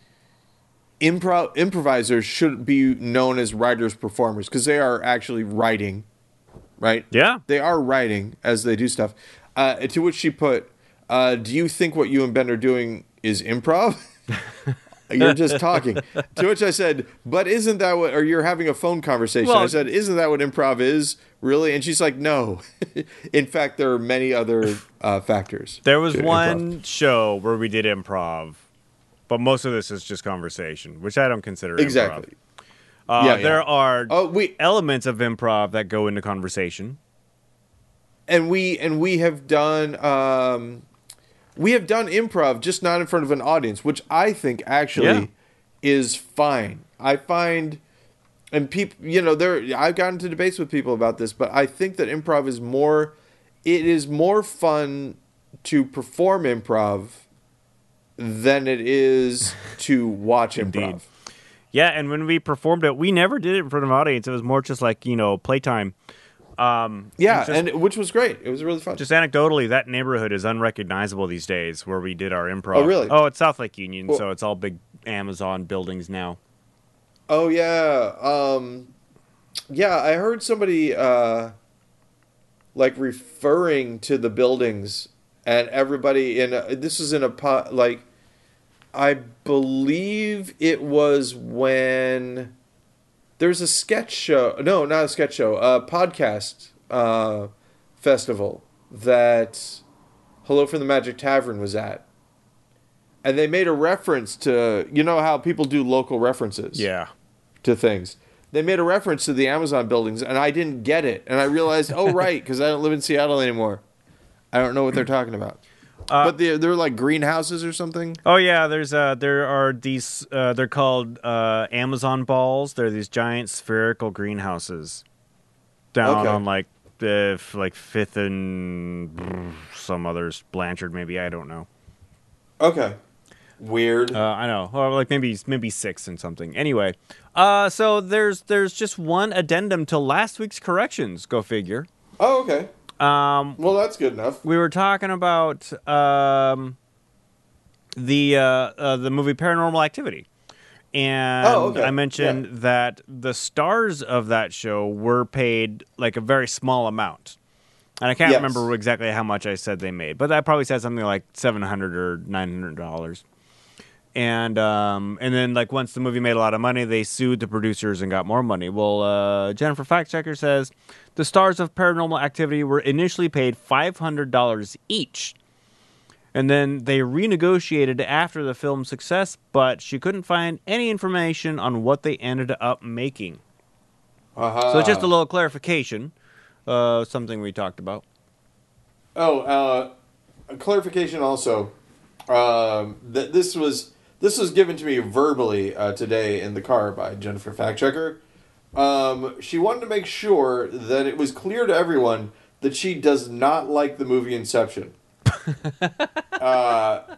improv improvisers should be known as writers performers because they are actually writing, right? Yeah. They are writing as they do stuff. Uh, to which she put, uh, do you think what you and Ben are doing is improv? You're just talking. To which I said, but isn't that what, or you're having a phone conversation. Well- I said, isn't that what improv is, really? And she's like, no. In fact, there are many other uh, factors. There was to one improv. show where we did improv, but most of this is just conversation, which I don't consider Exactly. improv. Uh, Yeah, yeah. There are Oh, we elements of improv that go into conversation. and we and we have done um, we have done improv, just not in front of an audience, which I think actually Yeah. is fine. I find, and people, you know, there I've gotten into debates with people about this, but I think that improv is more. It is more fun to perform improv than it is to watch Indeed. improv. Yeah, and when we performed it, we never did it in front of an audience. It was more just like, you know, playtime. Um, Yeah, just, and which was great. It was really fun. just anecdotally, that neighborhood is unrecognizable these days where we did our improv. Oh, really? Oh, it's South Lake Union, Well, so it's all big Amazon buildings now. oh yeah, um, yeah. I heard somebody uh, like referring to the buildings, and everybody in a, this was in a po- like I believe it was when there's a sketch show. No, not a sketch show. A podcast uh, festival that Hello from the Magic Tavern was at. And they made a reference to, you know how people do local references Yeah. to things. They made a reference to the Amazon buildings, and I didn't get it. And I realized, oh, right, because I don't live in Seattle anymore. I don't know what they're talking about. Uh, but they're, they're like greenhouses or something? Oh yeah, there's uh there are these uh they're called uh Amazon balls. They're these giant spherical greenhouses down Okay. on like the f- like Fifth and some others, Blanchard maybe, I don't know. Okay. Weird. Uh, I know, or like maybe maybe six and something. Anyway, uh, so there's there's just one addendum to last week's corrections. Go figure. oh, okay. Um, Well, that's good enough. we were talking about um, the uh, uh, the movie Paranormal Activity, and Oh, okay. I mentioned Yeah. that the stars of that show were paid like a very small amount, and I can't Yes. remember exactly how much I said they made, but that probably said something like seven hundred or nine hundred dollars. And um, and then like once the movie made a lot of money, they sued the producers and got more money. Well, uh, Jennifer Fact Checker says the stars of Paranormal Activity were initially paid five hundred dollars each, and then they renegotiated after the film's success. But she couldn't find any information on what they ended up making. Uh-huh. So just a little clarification, uh, something we talked about. Oh, uh, a clarification also. Um, that this was this was given to me verbally uh, today in the car by Jennifer Fact Checker. Um, she wanted to make sure that it was clear to everyone that she does not like the movie Inception. uh,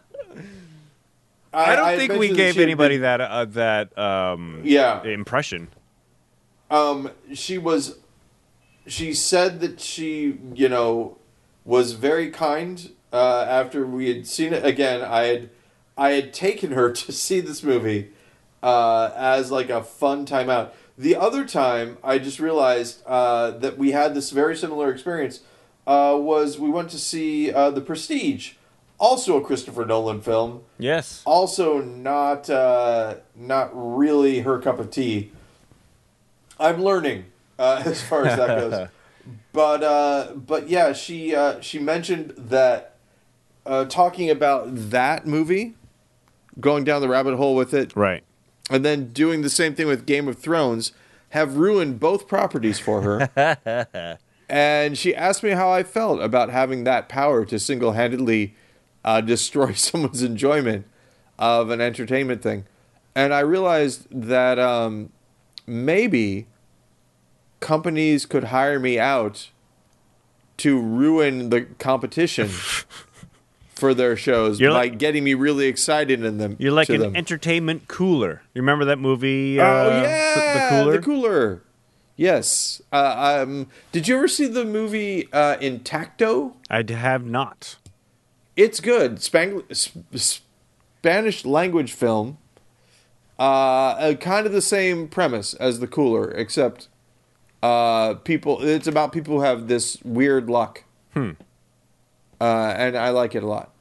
I, don't I think we mentioned that gave she had anybody been- that uh, that um, Yeah. impression. Um, she was, she said that she, you know, was very kind. Uh, after we had seen it again, I had, I had taken her to see this movie, uh, as like a fun time out. The other time, I just realized uh, that we had this very similar experience. Uh, was we went to see uh, The Prestige, also a Christopher Nolan film. Yes. Also not uh, not really her cup of tea. I'm learning uh, as far as that goes, but uh, but yeah, she uh, she mentioned that uh, talking about that movie, going down the rabbit hole with it, Right. and then doing the same thing with Game of Thrones, have ruined both properties for her. And she asked me how I felt about having that power to single-handedly uh, destroy someone's enjoyment of an entertainment thing. And I realized that um, maybe companies could hire me out to ruin the competition for their shows You're by like- getting me really excited in them. You're like to an them. entertainment cooler. You remember that movie? Uh, Oh yeah, the, the cooler. The cooler. Yes. Uh, um, did you ever see the movie uh, Intacto? I d- have not. It's good. Spang- sp- Spanish language film. Uh, uh, kind of the same premise as the cooler, except uh, people. It's about people who have this weird luck. Hmm. Uh, and I like it a lot.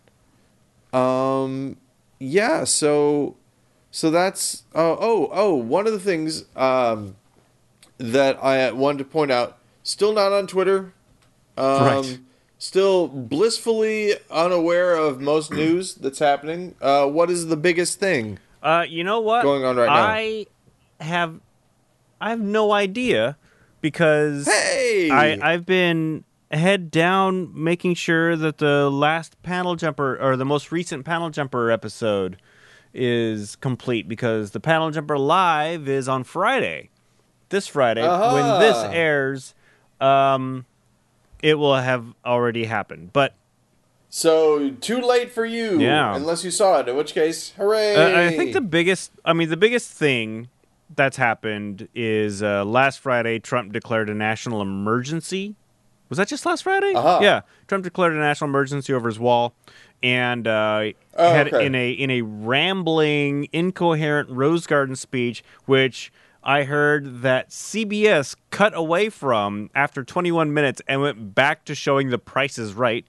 Um, yeah. So, so that's. Oh, oh, oh. One of the things. Um, that I wanted to point out, still not on Twitter. Um, Right. Still blissfully unaware of most news that's happening. Uh, what is the biggest thing? Uh, you know what? Going on right now. I have, I have no idea because Hey! I I've been head down making sure that the last panel jumper or the most recent panel jumper episode is complete because the panel jumper live is on Friday. This Friday, Uh-huh. when this airs, um, it will have already happened. But So too late for you, Yeah. unless you saw it. In which case, hooray! Uh, I think the biggest, I mean, the biggest thing that's happened is uh, last Friday, Trump declared a national emergency. Was that just last Friday? Uh-huh. Yeah, Trump declared a national emergency over his wall, and uh, Oh, had okay. in a in a rambling, incoherent Rose Garden speech, which I heard that C B S cut away from after twenty-one minutes and went back to showing The Price is Right.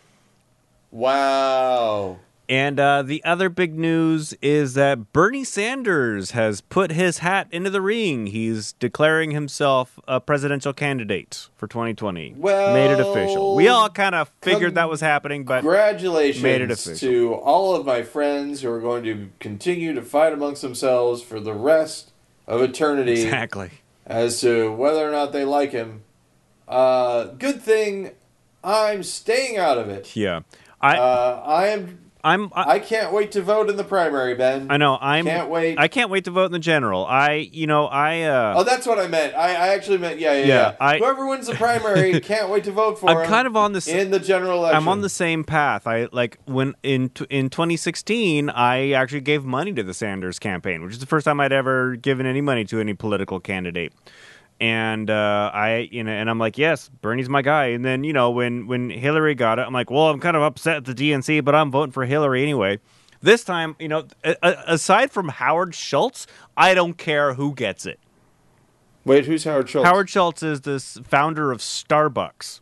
Wow. And uh, the other big news is that Bernie Sanders has put his hat into the ring. He's declaring himself a presidential candidate for twenty twenty. Well, made it official. We all kind of figured that was happening, but Congratulations made it official. to all of my friends who are going to continue to fight amongst themselves for the rest of eternity exactly. as to whether or not they like him. Uh, good thing I'm staying out of it. Yeah, I, Uh, I am. I'm. I, I can't wait to vote in the primary, Ben. I know. I'm. Can't wait. I can't wait to vote in the general. I, you know, I. Uh, Oh, that's what I meant. I, I actually meant yeah, yeah, Yeah, yeah. I- Whoever wins the primary, can't wait to vote for I'm him kind of on the. s- in the general election. I'm on the same path. I like when in t- in twenty sixteen, I actually gave money to the Sanders campaign, which is the first time I'd ever given any money to any political candidate. And uh, I, you know, and I'm like, yes, Bernie's my guy. And then, you know, when when Hillary got it, I'm like, well, I'm kind of upset at the D N C, but I'm voting for Hillary anyway. This time, you know, a- a- aside from Howard Schultz, I don't care who gets it. Wait, who's Howard Schultz? Howard Schultz is this founder of Starbucks.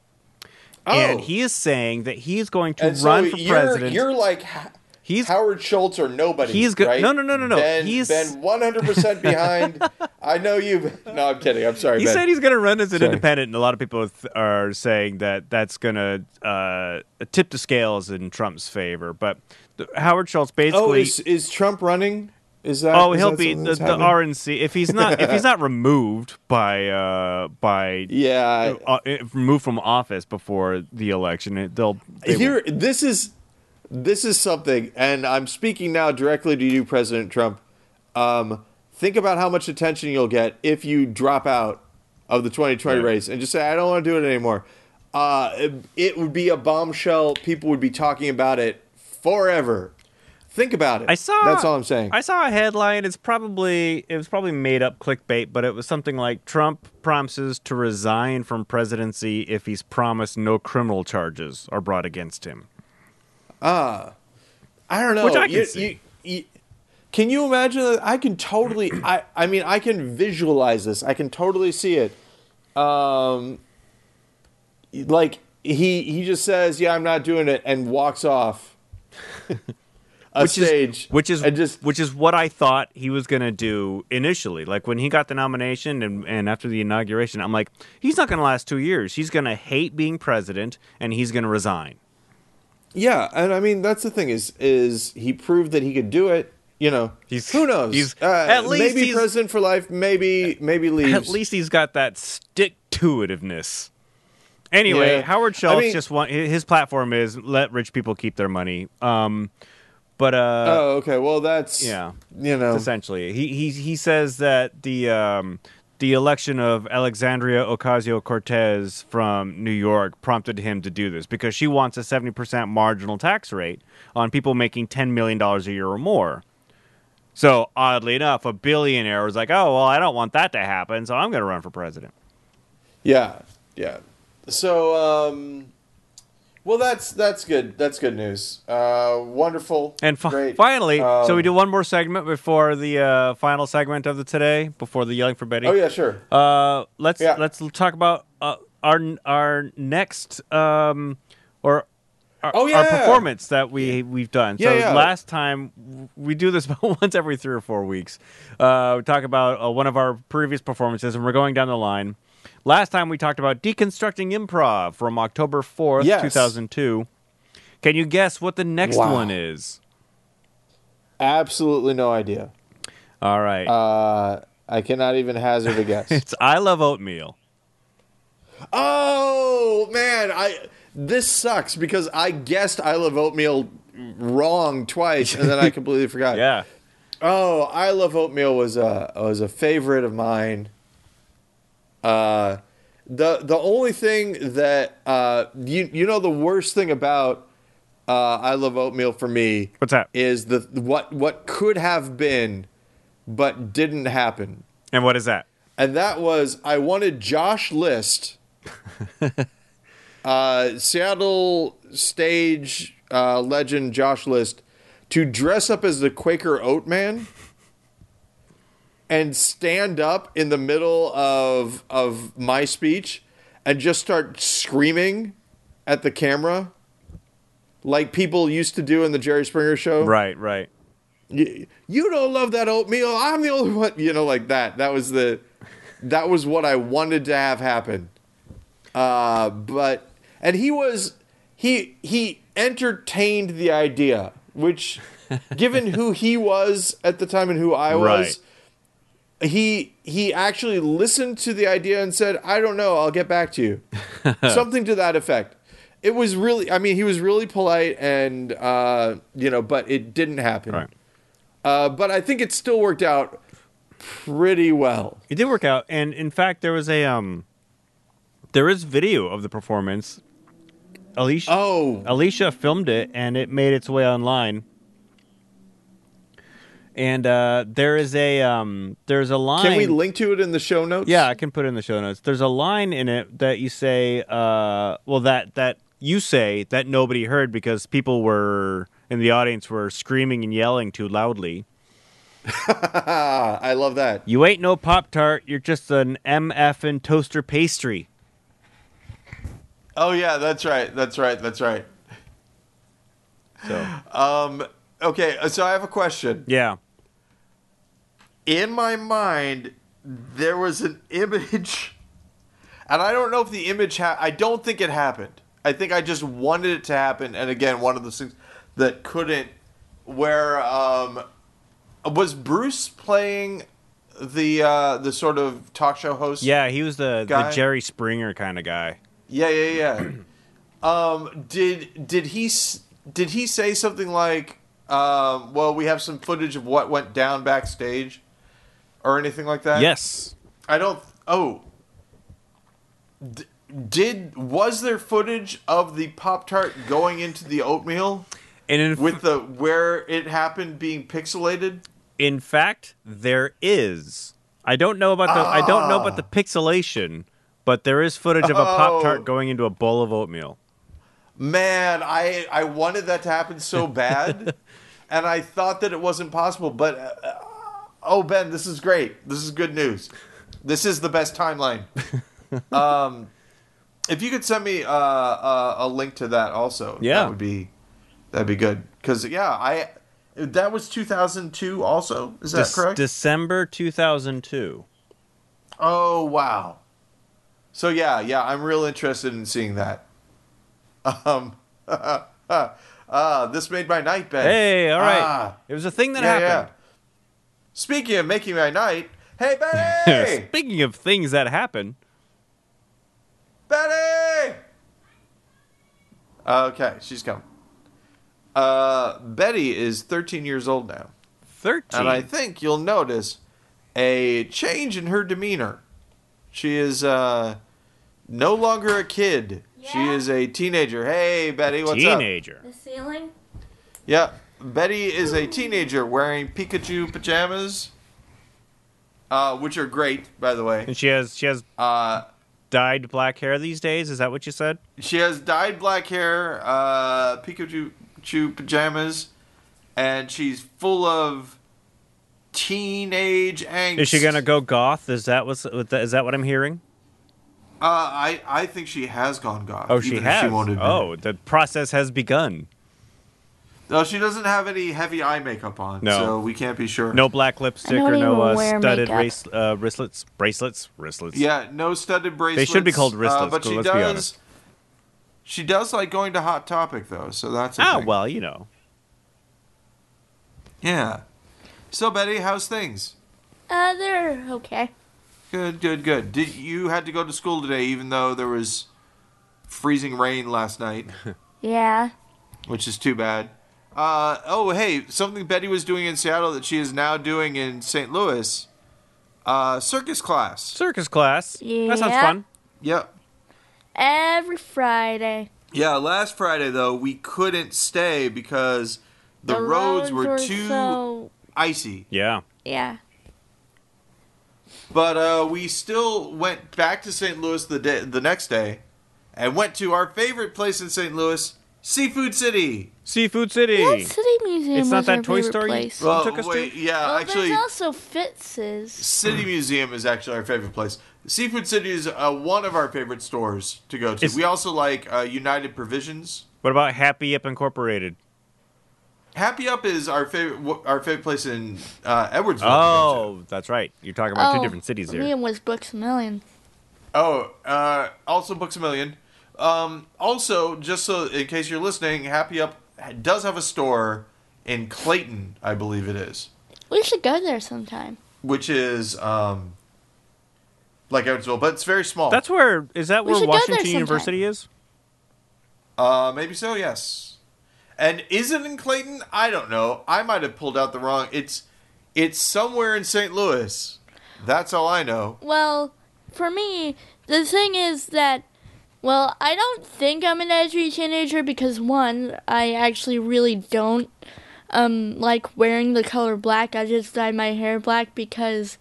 Oh. And he is saying that he's going to And so run for you're, president. You're like ha- He's- Howard Schultz or nobody. He's go- right? no, no, no, no, no. Ben, He's- Ben one hundred percent behind. I know you. No, I'm kidding. I'm sorry, He Ben. said he's going to run as an Sorry. independent, and a lot of people th- are saying that that's going to uh, tip the scales in Trump's favor. But the, Howard Schultz basically, oh, is, is Trump running? Is that? oh, is he'll that be something the, that's the happening? R N C if he's not if he's not removed by uh, by Yeah. uh, removed from office before the election. It, they'll they will- Here, this is this is something, and I'm speaking now directly to you, President Trump. Um, think about how much attention you'll get if you drop out of the twenty twenty Yeah. race and just say, "I don't want to do it anymore." Uh, it, it would be a bombshell. People would be talking about it forever. Think about it. I saw. That's all I'm saying. I saw a headline. It's probably it was probably made up clickbait, but it was something like Trump promises to resign from presidency if he's promised no criminal charges are brought against him. I don't know. Which I can You- see. you- you- can you imagine that? I can totally. I. I mean, I can visualize this. I can totally see it. Um, like he he just says, "Yeah, I'm not doing it," and walks off a Which stage, is which is and just which is what I thought he was going to do initially. Like when he got the nomination and, and after the inauguration, I'm like, he's not going to last two years. He's going to hate being president and he's going to resign. yeah. And I mean, that's the thing is is he proved that he could do it. You know, He's- who knows? he's- uh, at least maybe he's- president for life. Maybe maybe leaves. At least he's got that stick to itiveness. Anyway, Yeah. Howard Schultz I mean- just want his platform is let rich people keep their money. Um, but uh, Oh, okay. Well, that's yeah. You know, essentially, he he he says that the um, the election of Alexandria Ocasio-Cortez from New York prompted him to do this because she wants a seventy percent marginal tax rate on people making ten million dollars a year or more. So oddly enough, a billionaire was like, "Oh well, I don't want that to happen, so I'm going to run for president." Yeah, yeah. So, um, well, that's that's good. That's good news. Uh, wonderful. And fi- great. finally, Um, so we do one more segment before the uh, final segment of the today, before the yelling for Betty. Oh yeah, sure. Uh, let's Yeah. let's talk about uh, our our next um, or our, Oh, our yeah. performance that we we've done. Yeah, so yeah. last time we do this about once every three or four weeks. Uh, we talk about uh, one of our previous performances, and we're going down the line. Last time we talked about deconstructing improv from October fourth, Yes. two thousand two. Can you guess what the next Wow. one is? Absolutely no idea. All right. Uh, I cannot even hazard a guess. It's I Love Oatmeal. Oh man, I this sucks because I guessed I Love Oatmeal wrong twice, and then I completely forgot. Yeah. Oh, I Love Oatmeal was a was a favorite of mine. Uh, the the only thing that uh, you you know the worst thing about uh, I Love Oatmeal for me What's that? is the what what could have been but didn't happen. And what is that? And that was I wanted Josh List, uh, Seattle stage uh, legend Josh List, to dress up as the Quaker Oat Man and stand up in the middle of of my speech and just start screaming at the camera like people used to do in the Jerry Springer show. Right, right. You, you don't love that oatmeal. I'm the only one. You know, like that. That was the. That was what I wanted to have happen. Uh, but and he was he he entertained the idea, which, given who he was at the time and who I was, right. he he actually listened to the idea and said, "I don't know. I'll get back to you." Something to that effect. It was really. I mean, he was really polite, and uh, you know, but it didn't happen. Right. Uh, but I think it still worked out pretty well. It did work out, and in fact, there was a um, there is video of the performance. Alicia, oh, Alicia filmed it, and it made its way online. And uh, there is a um, there's a line. Can we link to it in the show notes? Yeah, I can put it in the show notes. There's a line in it that you say, uh, well, that that you say that nobody heard because people were in the audience were screaming and yelling too loudly. I love that. You ain't no Pop-Tart. You're just an M F and toaster pastry. Oh, yeah, that's right. That's right. That's right. So, um, okay, so I have a question. Yeah. In my mind, there was an image, and I don't know if the image ha- I don't think it happened. I think I just wanted it to happen, and again, one of those things that couldn't, where, um, was Bruce playing the uh, the sort of talk show host? Yeah, he was the, guy? the Jerry Springer kind of guy. Yeah, yeah, yeah. um, did did he did he say something like, um, "Well, we have some footage of what went down backstage," or anything like that? Yes. I don't. Oh, D- did was there footage of the Pop-Tart going into the oatmeal? And in, With the where it happened being pixelated? in fact, there is. I don't know about the. Ah. I don't know about the pixelation, but there is footage of a Oh. Pop-Tart going into a bowl of oatmeal. Man, I I wanted that to happen so bad, and I thought that it wasn't possible. But uh, oh, Ben, this is great. This is good news. This is the best timeline. um, if you could send me uh, uh, a link to that, also, Yeah. that would be that'd be good. Because yeah, I that was two thousand two. Also, is that Dec- correct? December two thousand two. Oh, wow. So, yeah, yeah, I'm real interested in seeing that. Um, uh, this made my night, Ben. Hey, all right. Ah, It was a thing that yeah, happened. yeah. Speaking of making my night, hey, Betty! Speaking of things that happen, Betty! Okay, she's coming. Uh, Betty is thirteen years old now. thirteen. And I think you'll notice a change in her demeanor. She is uh, no longer a kid. She Yeah? is a teenager. Hey, Betty, what's up? Teenager. The ceiling? Yeah, Betty is a teenager wearing Pikachu pajamas, uh, which are great, by the way. And she has she has Uh, dyed black hair these days. Is that what you said? she has dyed black hair, uh, Pikachu Pikachu pajamas, and she's full of teenage angst. Is she gonna go goth? Is that what's is that what I'm hearing? Uh, I, I think she has gone goth. Oh, she even if has. She won't admit oh, it. the process has begun. No, she doesn't have any heavy eye makeup on, No. so we can't be sure. No black lipstick I don't or no even uh, wear studded makeup. race, uh, wristlets, bracelets, wristlets. Yeah, no studded bracelets. They should be called wristlets, uh, but but she let's be does. honest. She does like going to Hot Topic though, so that's a Ah, thing. well, you know. Yeah. So Betty, how's things? Uh, they're okay. Good, good, good. Did you had to go to school today, even though there was freezing rain last night, Yeah. which is too bad. Uh, oh, hey, something Betty was doing in Seattle that she is now doing in Saint Louis. Uh, circus class. Circus class. That sounds Yeah. fun. Yep. Every Friday. Yeah, last Friday, though, we couldn't stay because the, The roads, were, were too so icy. Yeah. yeah. But uh, we still went back to Saint Louis the day, the next day and went to our favorite place in Saint Louis, Seafood City. Seafood City. What City Museum It's not was that our Toy favorite Story place? You Well, took us wait, to? yeah, well, actually, there's also Fitz's. City Museum is actually our favorite place. Seafood City is uh, one of our favorite stores to go to. Is- we also like uh, United Provisions. What about Happy Up Incorporated? Happy Up is our favorite w- our favorite place in uh, Edwardsville. to go Oh, that's right. You're talking about oh, two different cities for me here. it was Books a Million. to. Oh, uh, also Books a Million. Um, also, just so in case you're listening, Happy Up does have a store in Clayton, I believe it is, We should go there sometime. which is um, like Edwardsville, but it's very small. That's where, is that We where should go there Washington sometime. University is? Uh, maybe so, yes. And is it in Clayton? I don't know. I might have pulled out the wrong. It's it's somewhere in Saint Louis. That's all I know. Well, for me, the thing is that, well, I don't think I'm an edgy teenager because, one, I actually really don't um, like wearing the color black. I just dye my hair black because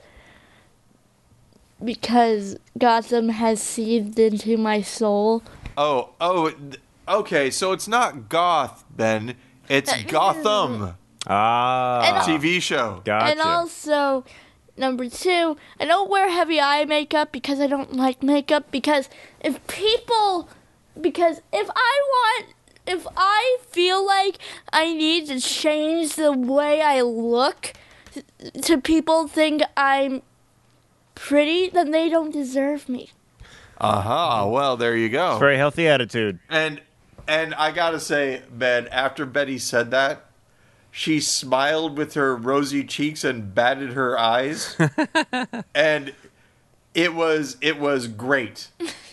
because Gotham has seeped into my soul. Oh, oh, th- okay. So it's not Goth, Ben. It's Gotham Ah. And- T V show. Gotcha. And also, number two, I don't wear heavy eye makeup because I don't like makeup. Because if people, because if I want, if I feel like I need to change the way I look to people think I'm pretty, then they don't deserve me. Aha. Well, there you go. Very healthy attitude. And and I gotta say, Ben, after Betty said that, she smiled with her rosy cheeks and batted her eyes, and it was it was great.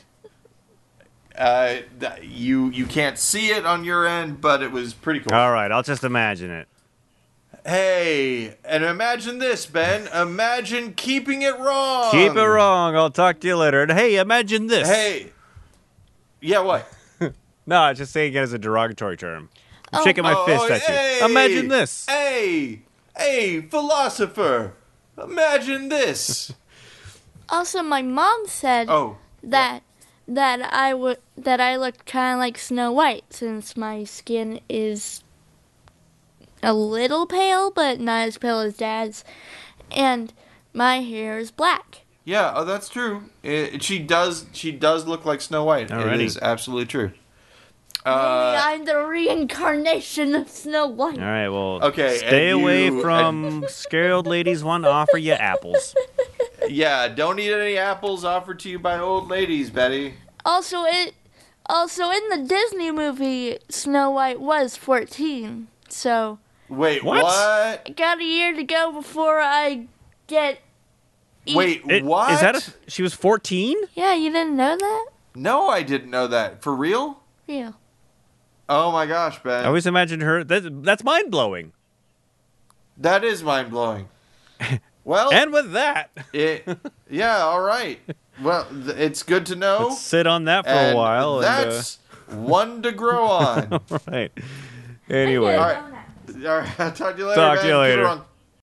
Uh, th- you you can't see it on your end, but it was pretty cool. All right, I'll just imagine it. Hey, and imagine this, Ben. Imagine keeping it wrong. Keep it wrong. I'll talk to you later. And hey, imagine this. Hey, yeah, what? No, I was just saying it as a derogatory term. I'm Oh. shaking my Oh, fist oh, at you. hey, Imagine this. Hey, hey, philosopher. Imagine this. Also, my mom said Oh, that that I would that I look kind of like Snow White since my skin is a little pale, but not as pale as Dad's, and my hair is black. yeah. Oh, that's true. It, she does. She does look like Snow White. It Alrighty. is absolutely true. Maybe Uh, I'm the reincarnation of Snow White. All right, well, Okay, stay and away you- from scary old ladies want to offer you apples. yeah. Don't eat any apples offered to you by old ladies, Betty. Also, it also in the Disney movie, Snow White was fourteen. So Wait, What? what? I got a year to go before I get. eat- Wait, It- what? Is that a, she was fourteen? Yeah, you didn't know that? No, I didn't know that. For real? Yeah. Oh my gosh, Ben. I always imagined her. That, that's mind blowing. That is mind blowing. Well, And with that, it, yeah, all right. Well, th- it's good to know. let's sit on that for and a while. That's one to grow on. And, uh, right. Anyway. All right. All right. Talk to you later. Talk man. to you Keep it later. wrong.